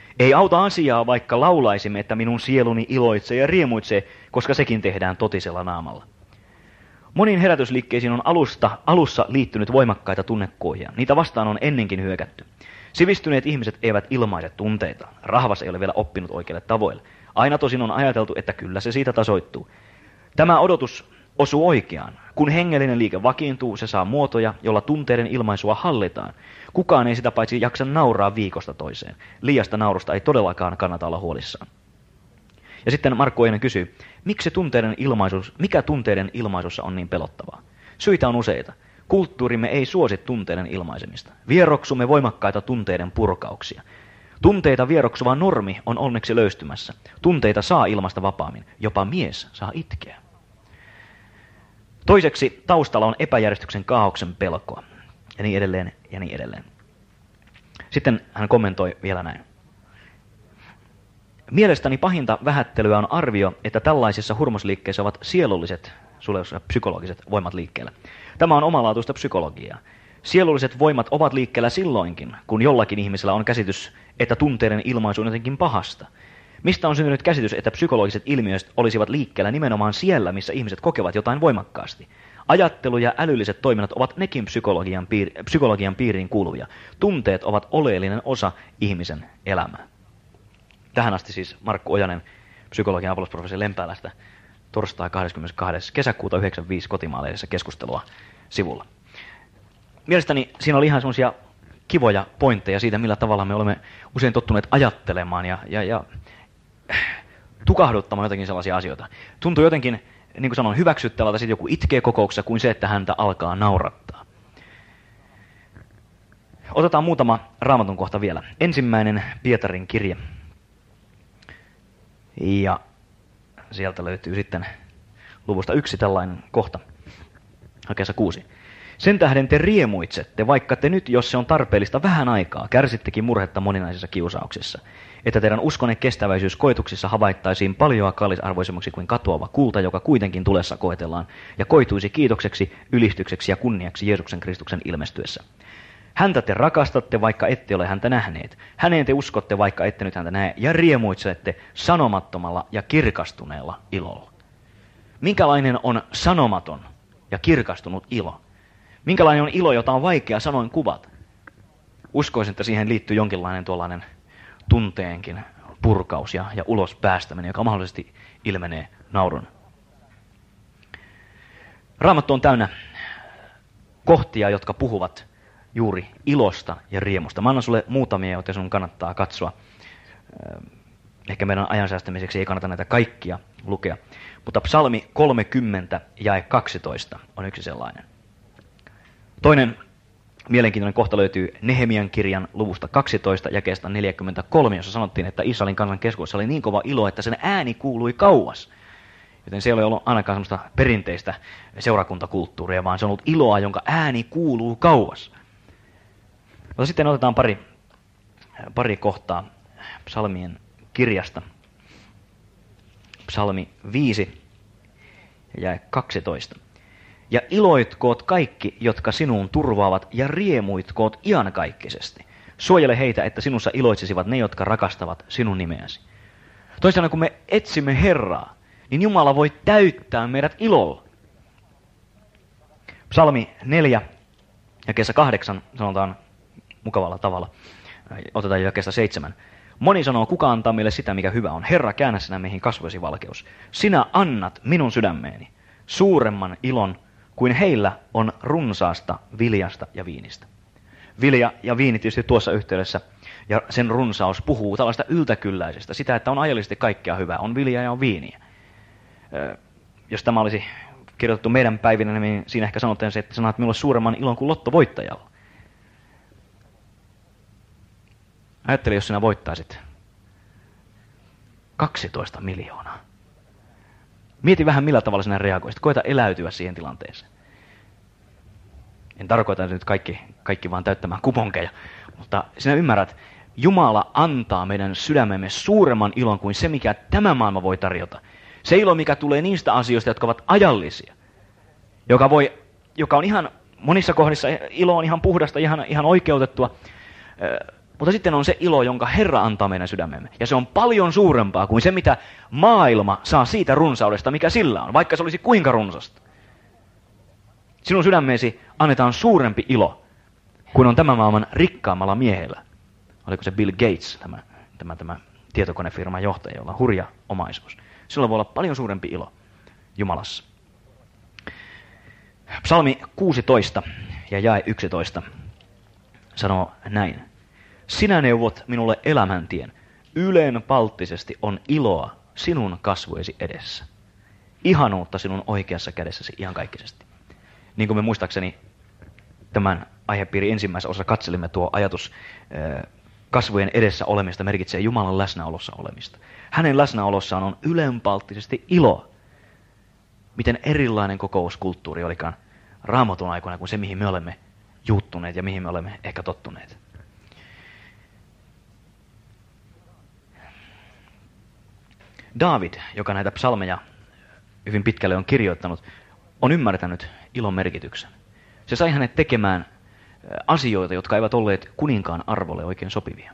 Ei auta asiaa, vaikka laulaisimme, että minun sieluni iloitsee ja riemuitsee, koska sekin tehdään totisella naamalla. Moniin herätysliikkeisiin on alussa liittynyt voimakkaita tunnekuohia. Niitä vastaan on ennenkin hyökätty. Sivistyneet ihmiset eivät ilmaise tunteita. Rahvas ei ole vielä oppinut oikeille tavoille. Aina tosin on ajateltu, että kyllä se siitä tasoittuu. Tämä odotus osuu oikeaan. Kun hengellinen liike vakiintuu, se saa muotoja, jolla tunteiden ilmaisua hallitaan. Kukaan ei sitä paitsi jaksa nauraa viikosta toiseen. Liiasta naurusta ei todellakaan kannata olla huolissaan. Ja sitten Markku Ojanen kysyy, mikä tunteiden ilmaisussa on niin pelottavaa? Syitä on useita. Kulttuurimme ei suosi tunteiden ilmaisemista. Vieroksumme voimakkaita tunteiden purkauksia. Tunteita vieroksuva normi on onneksi löystymässä. Tunteita saa ilmaista vapaammin. Jopa mies saa itkeä. Toiseksi taustalla on epäjärjestyksen kaaoksen pelkoa. Ja niin edelleen, ja niin edelleen. Sitten hän kommentoi vielä näin. Mielestäni pahinta vähättelyä on arvio, että tällaisissa hurmosliikkeissä ovat sielulliset, psykologiset voimat liikkeellä. Tämä on omalaatuista psykologiaa. Sielulliset voimat ovat liikkeellä silloinkin, kun jollakin ihmisellä on käsitys, että tunteiden ilmaisu on jotenkin pahasta. Mistä on syntynyt käsitys, että psykologiset ilmiöt olisivat liikkeellä nimenomaan siellä, missä ihmiset kokevat jotain voimakkaasti? Ajattelu ja älylliset toiminnat ovat nekin psykologian piiriin kuuluvia. Tunteet ovat oleellinen osa ihmisen elämää. Tähän asti siis Markku Ojanen, psykologian apulaisprofessori Lempäälästä, torstai 22. kesäkuuta 1995 Kotimaalehdessä keskustelua sivulla. Mielestäni siinä oli ihan semmoisia kivoja pointteja siitä, millä tavalla me olemme usein tottuneet ajattelemaan ja tukahduttamaan jotakin sellaisia asioita. Tuntuu jotenkin, niin kuin sanoin, hyväksyttävältä, että joku itkee kokouksessa kuin se, että häntä alkaa naurattaa. Otetaan muutama Raamatun kohta vielä. Ensimmäinen Pietarin kirje. Ja sieltä löytyy sitten luvusta 1 tällainen kohta, jakeessa 6. Sen tähden te riemuitsette, vaikka te nyt, jos se on tarpeellista vähän aikaa, kärsittekin murhetta moninaisissa kiusauksissa, että teidän uskonne kestäväisyys koetuksissa havaittaisiin paljoa kallisarvoisemmaksi kuin katoava kulta, joka kuitenkin tulessa koetellaan, ja koituisi kiitokseksi, ylistykseksi ja kunniaksi Jeesuksen Kristuksen ilmestyessä. Häntä te rakastatte, vaikka ette ole häntä nähneet. Häneen te uskotte, vaikka ette nyt häntä näe, ja riemuitsette sanomattomalla ja kirkastuneella ilolla. Minkälainen on sanomaton ja kirkastunut ilo? Minkälainen on ilo, jota on vaikea sanoin kuvata? Uskoisin, että siihen liittyy jonkinlainen tuollainen tunteenkin purkaus ja ulos päästäminen, joka mahdollisesti ilmenee naurun. Raamattu on täynnä kohtia, jotka puhuvat juuri ilosta ja riemusta. Mä annan sulle muutamia, joita sun kannattaa katsoa. Ehkä meidän ajan säästämiseksi ei kannata näitä kaikkia lukea. Mutta psalmi 30 jae 12 on yksi sellainen. Toinen mielenkiintoinen kohta löytyy Nehemian kirjan luvusta 12 jakeesta 43, jossa sanottiin, että Israelin kansan keskuudessa oli niin kova ilo, että sen ääni kuului kauas. Joten se ei ole ollut ainakaan semmoista perinteistä seurakuntakulttuuria, vaan se on ollut iloa, jonka ääni kuuluu kauas. Mutta sitten otetaan pari kohtaa psalmien kirjasta. Psalmi 5 ja 12. Ja iloitkoot kaikki, jotka sinuun turvaavat, ja riemuitkoot iankaikkisesti. Suojele heitä, että sinussa iloitsisivat ne, jotka rakastavat sinun nimeäsi. Toisaalta kun me etsimme Herraa, niin Jumala voi täyttää meidät ilolla. Psalmi 4 jakeessa 8 sanotaan mukavalla tavalla. Otetaan jakeesta 7. Moni sanoo, kuka antaa meille sitä, mikä hyvä on. Herra, käännä sinä meihin kasvoisi valkeus. Sinä annat minun sydämeeni suuremman ilon kuin heillä on runsaasta viljasta ja viinistä. Vilja ja viini tietysti tuossa yhteydessä ja sen runsaus puhuu tällaista yltäkylläisestä, sitä, että on ajallisesti kaikkea hyvää, on viljaa ja on viiniä. Jos tämä olisi kirjoitettu meidän päivinä, niin siinä ehkä sanotaan se, että sanat minulle suuremman ilon kuin lottovoittajalla. Ajattele, jos sinä voittaisit 12 miljoonaa. Mieti vähän, millä tavalla sinä reagoisit. Koeta eläytyä siihen tilanteeseen. En tarkoita nyt kaikki vaan täyttämään kuponkeja, mutta sinä ymmärrät, Jumala antaa meidän sydämemme suuremman ilon kuin se, mikä tämä maailma voi tarjota. Se ilo, mikä tulee niistä asioista, jotka ovat ajallisia, joka on ihan monissa kohdissa, ilo on ihan puhdasta, ihan oikeutettua, Mutta sitten on se ilo, jonka Herra antaa meidän sydämemme. Ja se on paljon suurempaa kuin se, mitä maailma saa siitä runsaudesta, mikä sillä on, vaikka se olisi kuinka runsasta. Sinun sydämeesi annetaan suurempi ilo kuin on tämän maailman rikkaammalla miehellä. Oliko se Bill Gates, tämä tietokonefirman johtaja, jolla on hurja omaisuus. Sillä voi olla paljon suurempi ilo Jumalassa. Psalmi 16 ja jae 11 sanoo näin. Sinä neuvot minulle elämäntien. Ylenpalttisesti on iloa sinun kasvoesi edessä. Ihanuutta sinun oikeassa kädessäsi iankaikkisesti. Niin kuin me muistaakseni tämän aihepiirin ensimmäisessä osassa katselimme, tuo ajatus kasvojen edessä olemista merkitsee Jumalan läsnäolossa olemista. Hänen läsnäolossaan on ylenpalttisesti ilo. Miten erilainen kokouskulttuuri olikaan Raamatun aikoina kuin se, mihin me olemme juuttuneet ja mihin me olemme ehkä tottuneet. Daavid, joka näitä psalmeja hyvin pitkälle on kirjoittanut, on ymmärtänyt ilon merkityksen. Se sai hänet tekemään asioita, jotka eivät olleet kuninkaan arvolle oikein sopivia.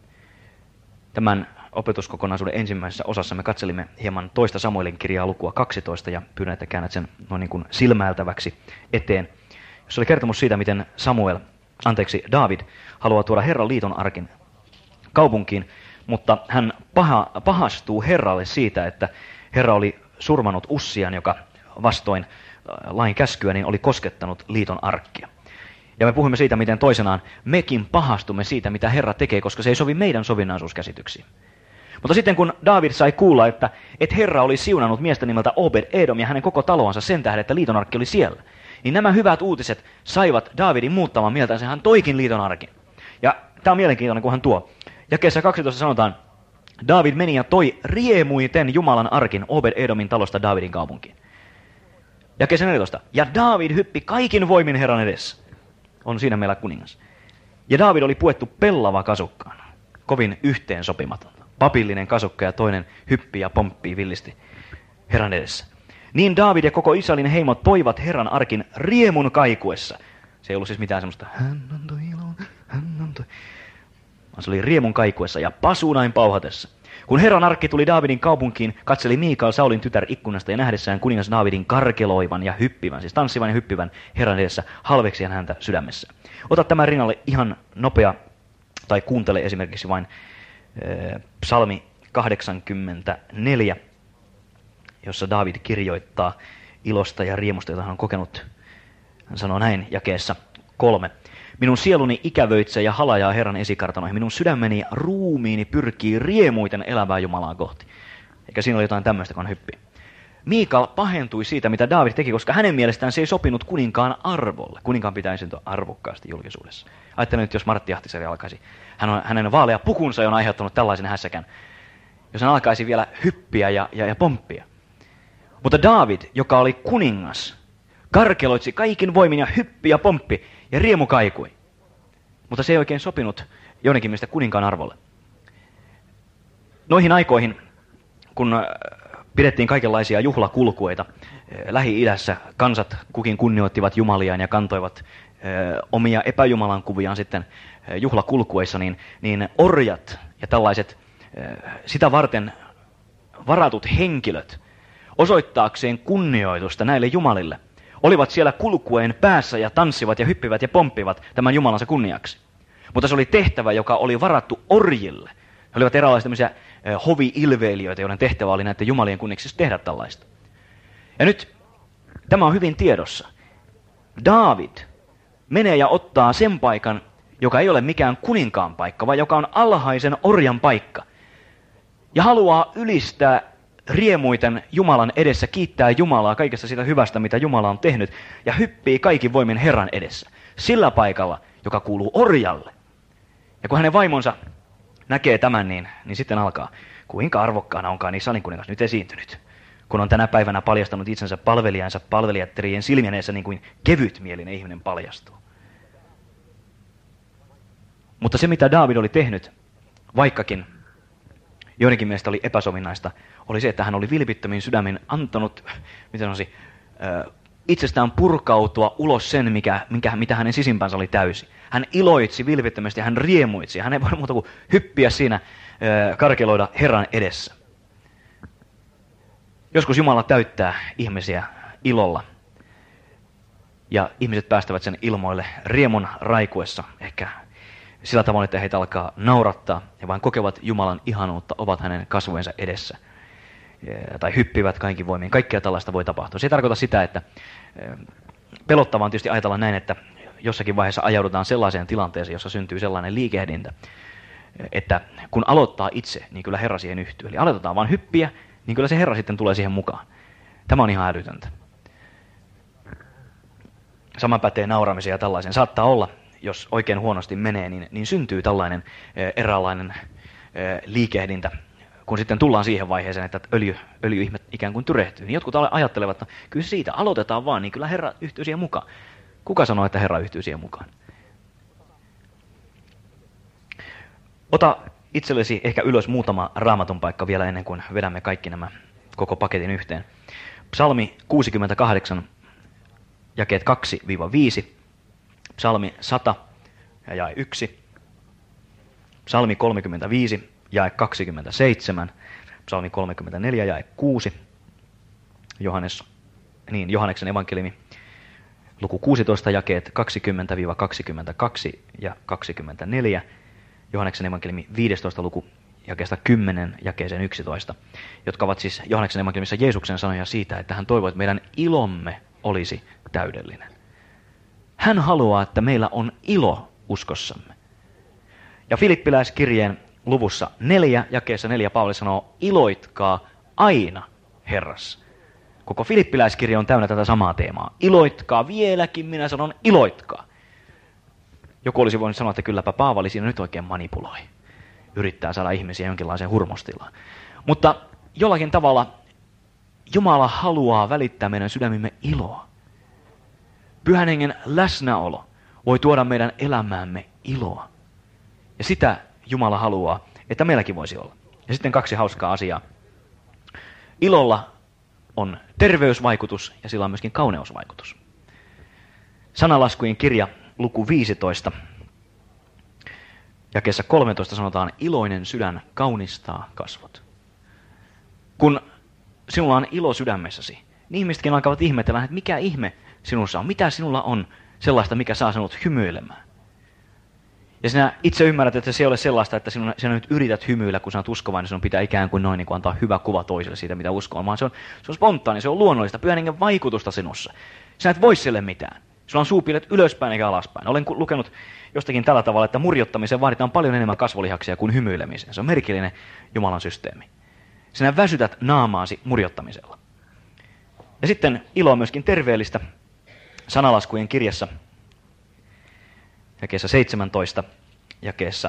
Tämän opetuskokonaisuuden ensimmäisessä osassa me katselimme hieman toista Samuelin kirjaa lukua 12 ja pyydän, että käännät sen noin niin kuin silmäiltäväksi eteen. Jossa oli kertomus siitä, miten Daavid haluaa tuoda Herran liiton arkin kaupunkiin, mutta hän pahastuu Herralle siitä, että Herra oli surmannut Ussian, joka vastoin lain käskyä niin oli koskettanut liiton arkkia. Ja me puhumme siitä, miten toisenaan mekin pahastumme siitä, mitä Herra tekee, koska se ei sovi meidän sovinnaisuuskäsityksiin. Mutta sitten kun Daavid sai kuulla, että Herra oli siunannut miestä nimeltä Obed-Edom ja hänen koko taloansa sen tähden, että liiton arkki oli siellä, niin nämä hyvät uutiset saivat Daavidin muuttamaan mieltänsä, hän toikin liiton arkin. Ja tämä on mielenkiintoinen, kun hän tuo. Jakeessa 12 sanotaan, Daavid meni ja toi riemuiten Jumalan arkin Obed-Edomin talosta Daavidin kaupunkiin. Jakeessa 14, ja Daavid hyppi kaikin voimin Herran edessä. On siinä meillä kuningas. Ja Daavid oli puettu pellava kasukkaan, kovin yhteensopimatonta. Papillinen kasukka ja toinen hyppii ja pomppii villisti Herran edessä. Niin Daavid ja koko Israelin heimo toivat Herran arkin riemun kaikuessa. Se ei ollut siis mitään semmoista, hän antoi ilon, hän antoi. Vaan se oli riemun kaikuessa ja pasuunain pauhatessa. Kun Herran arkki tuli Daavidin kaupunkiin, katseli Miikaal Saulin tytär ikkunasta ja nähdessään kuningas Daavidin karkeloivan ja hyppivän, siis tanssivan ja hyppivän Herran edessä, halveksi häntä sydämessä. Ota tämän rinnalle ihan nopea, tai kuuntele esimerkiksi vain psalmi 84, jossa Daavid kirjoittaa ilosta ja riemusta, jota hän on kokenut. Hän sanoo näin jakeessa 3. Minun sieluni ikävöitsee ja halajaa Herran esikartanoihin. Minun sydämeni ja ruumiini pyrkii riemuiten elävää Jumalaa kohti. Eikä siinä ole jotain tämmöistä, kun hän hyppii. Miikaal pahentui siitä, mitä Daavid teki, koska hänen mielestään se ei sopinut kuninkaan arvolle. Kuninkaan pitää esiintyä arvokkaasti julkisuudessa. Ajattelen nyt, jos Martti Ahtisaari alkaisi. Hänen vaalea pukunsa on aiheuttanut tällaisen hässäkän. Jos hän alkaisi vielä hyppiä ja pomppia. Mutta Daavid, joka oli kuningas, karkeloitsi kaikin voimin ja hyppi ja pomppi ja riemu kaikui. Mutta se ei oikein sopinut jonnekin mielestä kuninkaan arvolle. Noihin aikoihin, kun pidettiin kaikenlaisia juhlakulkueita, Lähi-idässä kansat kukin kunnioittivat jumaliaan ja kantoivat omia epäjumalan kuviaan sitten juhlakulkueissa, niin orjat ja tällaiset sitä varten varatut henkilöt osoittaakseen kunnioitusta näille jumalille olivat siellä kulkueen päässä ja tanssivat ja hyppivät ja pomppivat tämän Jumalansa kunniaksi. Mutta se oli tehtävä, joka oli varattu orjille. He olivat eräänlaisia tämmöisiä hovi-ilveilijöitä, joiden tehtävä oli näiden jumalien kunniaksi tehdä tällaista. Ja nyt tämä on hyvin tiedossa. Daavid menee ja ottaa sen paikan, joka ei ole mikään kuninkaan paikka, vaan joka on alhaisen orjan paikka. Ja haluaa ylistää riemuiten Jumalan edessä, kiittää Jumalaa kaikesta sitä hyvästä, mitä Jumala on tehnyt, ja hyppii kaikin voimin Herran edessä. Sillä paikalla, joka kuuluu orjalle. Ja kun hänen vaimonsa näkee tämän, niin sitten alkaa, kuinka arvokkaana onkaan Israelin kuningas nyt esiintynyt. Kun on tänä päivänä paljastanut itsensä palvelijansa palvelijatterien silmien edessä, niin kuin kevytmielinen ihminen paljastuu. Mutta se, mitä Daavid oli tehnyt, vaikkakin joidenkin mielestä oli epäsovinnaista, oli se, että hän oli vilpittömin sydämin antanut, itsestään purkautua ulos sen, mitä hänen sisimpänsä oli täysi. Hän iloitsi vilpittömästi, hän riemuitsi. Hän ei voi muuta kuin hyppiä siinä, karkeloida Herran edessä. Joskus Jumala täyttää ihmisiä ilolla. Ja ihmiset päästävät sen ilmoille riemun raikuessa, ehkä sillä tavoin, että heitä alkaa naurattaa. He vain kokevat Jumalan ihanuutta, ovat hänen kasvojensa edessä. Tai hyppivät kaikin voimin. Kaikkea tällaista voi tapahtua. Se ei tarkoita sitä, että pelottavaa on tietysti ajatella näin, että jossakin vaiheessa ajaudutaan sellaiseen tilanteeseen, jossa syntyy sellainen liikehdintä, että kun aloittaa itse, niin kyllä Herra siihen yhtyy. Eli aloitetaan vaan hyppiä, niin kyllä se Herra sitten tulee siihen mukaan. Tämä on ihan älytöntä. Sama pätee nauramiseen ja tällaisen. Saattaa olla, jos oikein huonosti menee, niin syntyy tällainen eräänlainen liikehdintä, kun sitten tullaan siihen vaiheeseen, että öljy ikään kuin tyrehtyy. Niin jotkut ajattelevat, että kyllä siitä aloitetaan vaan, niin kyllä Herra yhtyy siihen mukaan. Kuka sanoo, että Herra yhtyy siihen mukaan? Ota itsellesi ehkä ylös muutama Raamatun paikka vielä ennen kuin vedämme kaikki nämä koko paketin yhteen. Psalmi 68, jakeet 2-5. Psalmi 100, jae 1. Psalmi 35, jae 27. Psalmi 34, jae 6. Johanneksen evankeliumi, luku 16, jakeet 20-22 ja 24. Johanneksen evankeliumi 15. luku, jakeesta 10 jakeeseen 11, jotka ovat siis Johanneksen evankeliumissa Jeesuksen sanoja siitä, että hän toivoo, että meidän ilomme olisi täydellinen. Hän haluaa, että meillä on ilo uskossamme. Ja Filippiläiskirjeen luvussa 4, jakeessa 4 Paavali sanoo, iloitkaa aina Herrassa. Koko Filippiläiskirja on täynnä tätä samaa teemaa. Iloitkaa, vieläkin minä sanon, iloitkaa. Joku olisi voinut sanoa, että kylläpä Paavali siinä nyt oikein manipuloi. Yrittää saada ihmisiä jonkinlaiseen hurmostilaan. Mutta jollakin tavalla Jumala haluaa välittää meidän sydämimme iloa. Pyhän Hengen läsnäolo voi tuoda meidän elämäämme iloa. Ja sitä Jumala haluaa, että meilläkin voisi olla. Ja sitten 2 hauskaa asiaa. Ilolla on terveysvaikutus ja sillä on myöskin kauneusvaikutus. Sanalaskujen kirja, luku 15, jakeessa 13 sanotaan, iloinen sydän kaunistaa kasvot. Kun sinulla on ilo sydämessäsi, niin ihmisetkin alkavat ihmetellä, että mikä ihme sinussa on, mitä sinulla on sellaista, mikä saa sinut hymyilemään. Ja sinä itse ymmärrät, että se ei ole sellaista, että sinä nyt yrität hymyillä, kun sinä olet uskovainen, niin sinun pitää ikään kuin noin niin kuin antaa hyvä kuva toiselle siitä, mitä uskoo on, vaan se on spontaani, se on luonnollista, Pyhän Hengen vaikutusta sinussa. Sinä et voi sille mitään. Sulla on suupiilet ylöspäin eikä alaspäin. Olen lukenut jostakin tällä tavalla, että murjottamiseen vaaditaan paljon enemmän kasvolihaksia kuin hymyilemiseen. Se on merkillinen Jumalan systeemi. Sinä väsytät naamaasi murjottamisella. Ja sitten ilo on myöskin terveellistä. Sanalaskujen kirjassa, jakeessa 17, jakeessa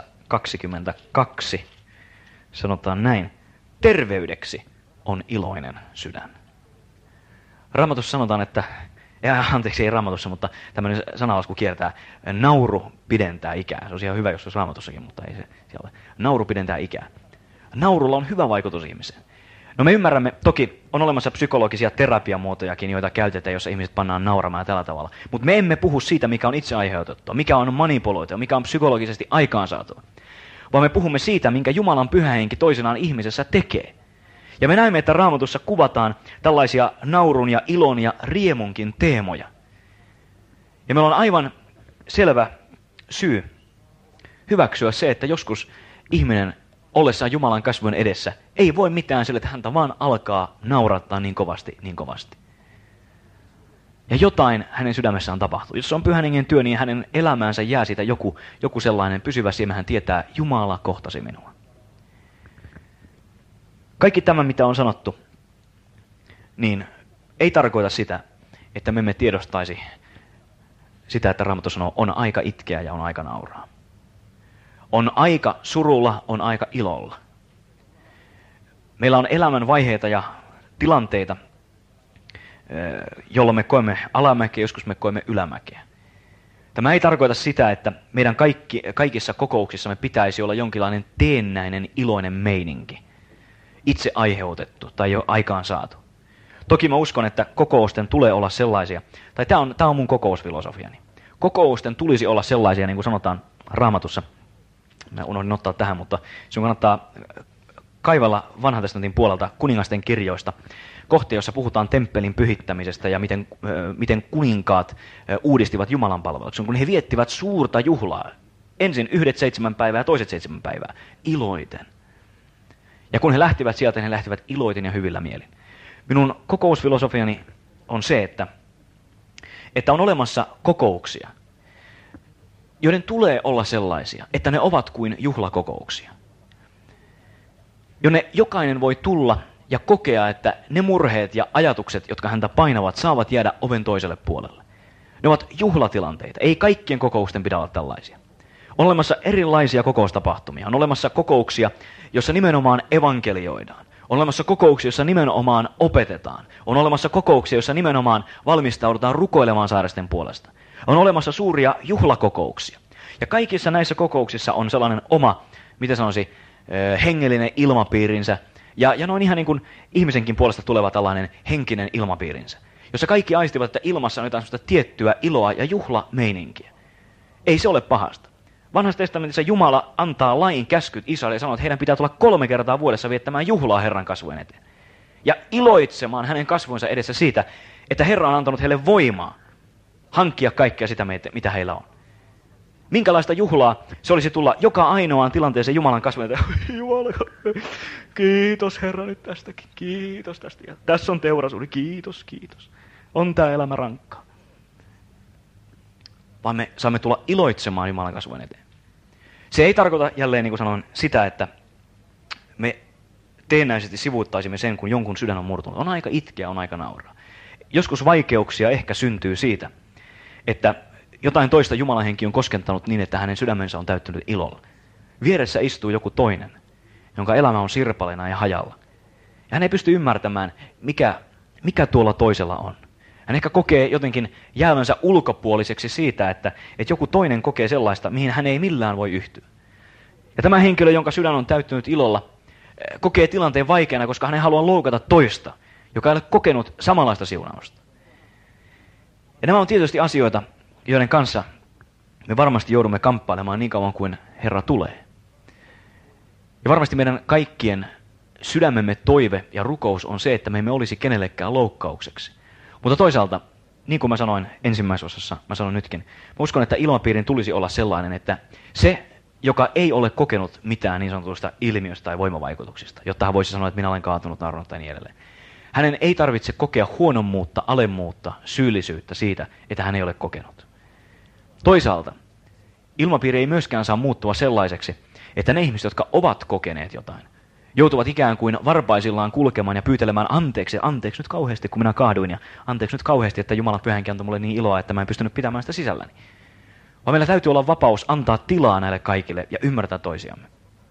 22, sanotaan näin. Terveydeksi on iloinen sydän. Raamatussa sanotaan, että anteeksi, ei Raamatussa, mutta tämmöinen sanalasku kiertää. Nauru pidentää ikää. Se on ihan hyvä, jos se olisi Raamatussakin, mutta ei se siellä ole. Nauru pidentää ikää. Naurulla on hyvä vaikutus ihmiseen. No me ymmärrämme, toki on olemassa psykologisia terapiamuotojakin, joita käytetään, jossa ihmiset pannaan nauramaan tällä tavalla. Mutta me emme puhu siitä, mikä on itse aiheutettua, mikä on manipuloitua, mikä on psykologisesti aikaansaatua. Vaan me puhumme siitä, minkä Jumalan Pyhä Henki toisenaan ihmisessä tekee. Ja me näemme, että Raamatussa kuvataan tällaisia naurun ja ilon ja riemunkin teemoja. Ja meillä on aivan selvä syy hyväksyä se, että joskus ihminen ollessaan Jumalan kasvojen edessä ei voi mitään sille, että häntä vaan alkaa naurattaa niin kovasti, niin kovasti. Ja jotain hänen sydämessään tapahtuu. Jos se on Pyhän Hengen työ, niin hänen elämäänsä jää siitä joku sellainen pysyvä siemen, hän tietää, Jumala kohtasi minua. Kaikki tämä, mitä on sanottu, niin ei tarkoita sitä, että me emme tiedostaisi sitä, että Raamattu sanoo, on aika itkeä ja on aika nauraa. On aika surulla, on aika ilolla. Meillä on elämän vaiheita ja tilanteita, jolloin me koemme alamäkeä, joskus me koemme ylämäkeä. Tämä ei tarkoita sitä, että meidän kaikissa kokouksissamme pitäisi olla jonkinlainen teennäinen iloinen meininki. Itse aiheutettu tai jo aikaan saatu. Toki mä uskon, että kokousten tulee olla sellaisia, tai tämä on mun kokousfilosofiani. kokousten tulisi olla sellaisia, niin kuin sanotaan Raamatussa. Mä unohdin ottaa tähän, mutta sinun kannattaa kaivella vanhan testamentin puolelta kuningasten kirjoista kohtia, jossa puhutaan temppelin pyhittämisestä ja miten kuninkaat uudistivat Jumalan palveluksen, kun he viettivät suurta juhlaa. Ensin 7 päivää ja toiset 7 päivää iloiten. Ja kun he lähtivät sieltä, he lähtivät iloiten ja hyvillä mielin. Minun kokousfilosofiani on se, että on olemassa kokouksia, joiden tulee olla sellaisia, että ne ovat kuin juhlakokouksia. Jonne jokainen voi tulla ja kokea, että ne murheet ja ajatukset, jotka häntä painavat, saavat jäädä oven toiselle puolelle. Ne ovat juhlatilanteita. Ei kaikkien kokousten pidä olla tällaisia. On olemassa erilaisia kokoustapahtumia. On olemassa kokouksia, joissa nimenomaan evankelioidaan. On olemassa kokouksia, joissa nimenomaan opetetaan. On olemassa kokouksia, joissa nimenomaan valmistaudutaan rukoilemaan sairasten puolesta. On olemassa suuria juhlakokouksia. Ja kaikissa näissä kokouksissa on sellainen oma, miten sanoisi, hengellinen ilmapiirinsä. Ja noin ihan niin kuin ihmisenkin puolesta tuleva tällainen henkinen ilmapiirinsä. Jossa kaikki aistivat, että ilmassa on jotain sellaista tiettyä iloa ja juhlameininkiä. Ei se ole pahasta. Vanhassa testamentissa Jumala antaa lain käskyt Israelille ja sanoo, että heidän pitää tulla 3 kertaa vuodessa viettämään juhlaa Herran kasvojen eteen. Ja iloitsemaan hänen kasvoinsa edessä siitä, että Herra on antanut heille voimaa hankkia kaikkea sitä, mitä heillä on. Minkälaista juhlaa se olisi tulla joka ainoaan tilanteeseen Jumalan kasvojen eteen. Jumala, kiitos Herra nyt tästäkin, kiitos tästä. Ja tässä on teurasuuri, kiitos, kiitos. On tämä elämä rankkaa. Vaan me saamme tulla iloitsemaan Jumalan kasvojen eteen. Se ei tarkoita jälleen, niin kuin sanoin, sitä, että me teennäisesti sivuuttaisimme sen, kun jonkun sydän on murtunut. On aika itkeä, on aika nauraa. Joskus vaikeuksia ehkä syntyy siitä, että jotain toista Jumalan henki on koskettanut niin, että hänen sydämensä on täyttynyt ilolla. Vieressä istuu joku toinen, jonka elämä on sirpaleena ja hajalla. Ja hän ei pysty ymmärtämään, mikä tuolla toisella on. Hän ehkä kokee jotenkin jäävänsä ulkopuoliseksi siitä, että joku toinen kokee sellaista, mihin hän ei millään voi yhtyä. Ja tämä henkilö, jonka sydän on täyttynyt ilolla, kokee tilanteen vaikeana, koska hän ei halua loukata toista, joka ei ole kokenut samanlaista siunausta. Ja nämä on tietysti asioita, joiden kanssa me varmasti joudumme kamppailemaan niin kauan kuin Herra tulee. Ja varmasti meidän kaikkien sydämemme toive ja rukous on se, että me emme olisi kenellekään loukkaukseksi. Mutta toisaalta, niin kuin mä sanoin ensimmäisessä osassa, mä sanon nytkin, mä uskon, että ilmapiirin tulisi olla sellainen, että se, joka ei ole kokenut mitään niin sanotusta ilmiöstä tai voimavaikutuksista, jotta hän voisi sanoa, että minä olen kaatunut, naurunut tai niin edelleen. Hänen ei tarvitse kokea huonommuutta, alemmuutta, syyllisyyttä siitä, että hän ei ole kokenut. Toisaalta, ilmapiiri ei myöskään saa muuttua sellaiseksi, että ne ihmiset, jotka ovat kokeneet jotain, joutuvat ikään kuin varpaisillaan kulkemaan ja pyytelemään anteeksi nyt kauheasti, kun minä kaaduin, ja anteeksi nyt kauheasti, että Jumalan Pyhä Henki antoi mulle niin iloa, että mä en pystynyt pitämään sitä sisälläni. Vaan meillä täytyy olla vapaus antaa tilaa näille kaikille ja ymmärtää toisiamme.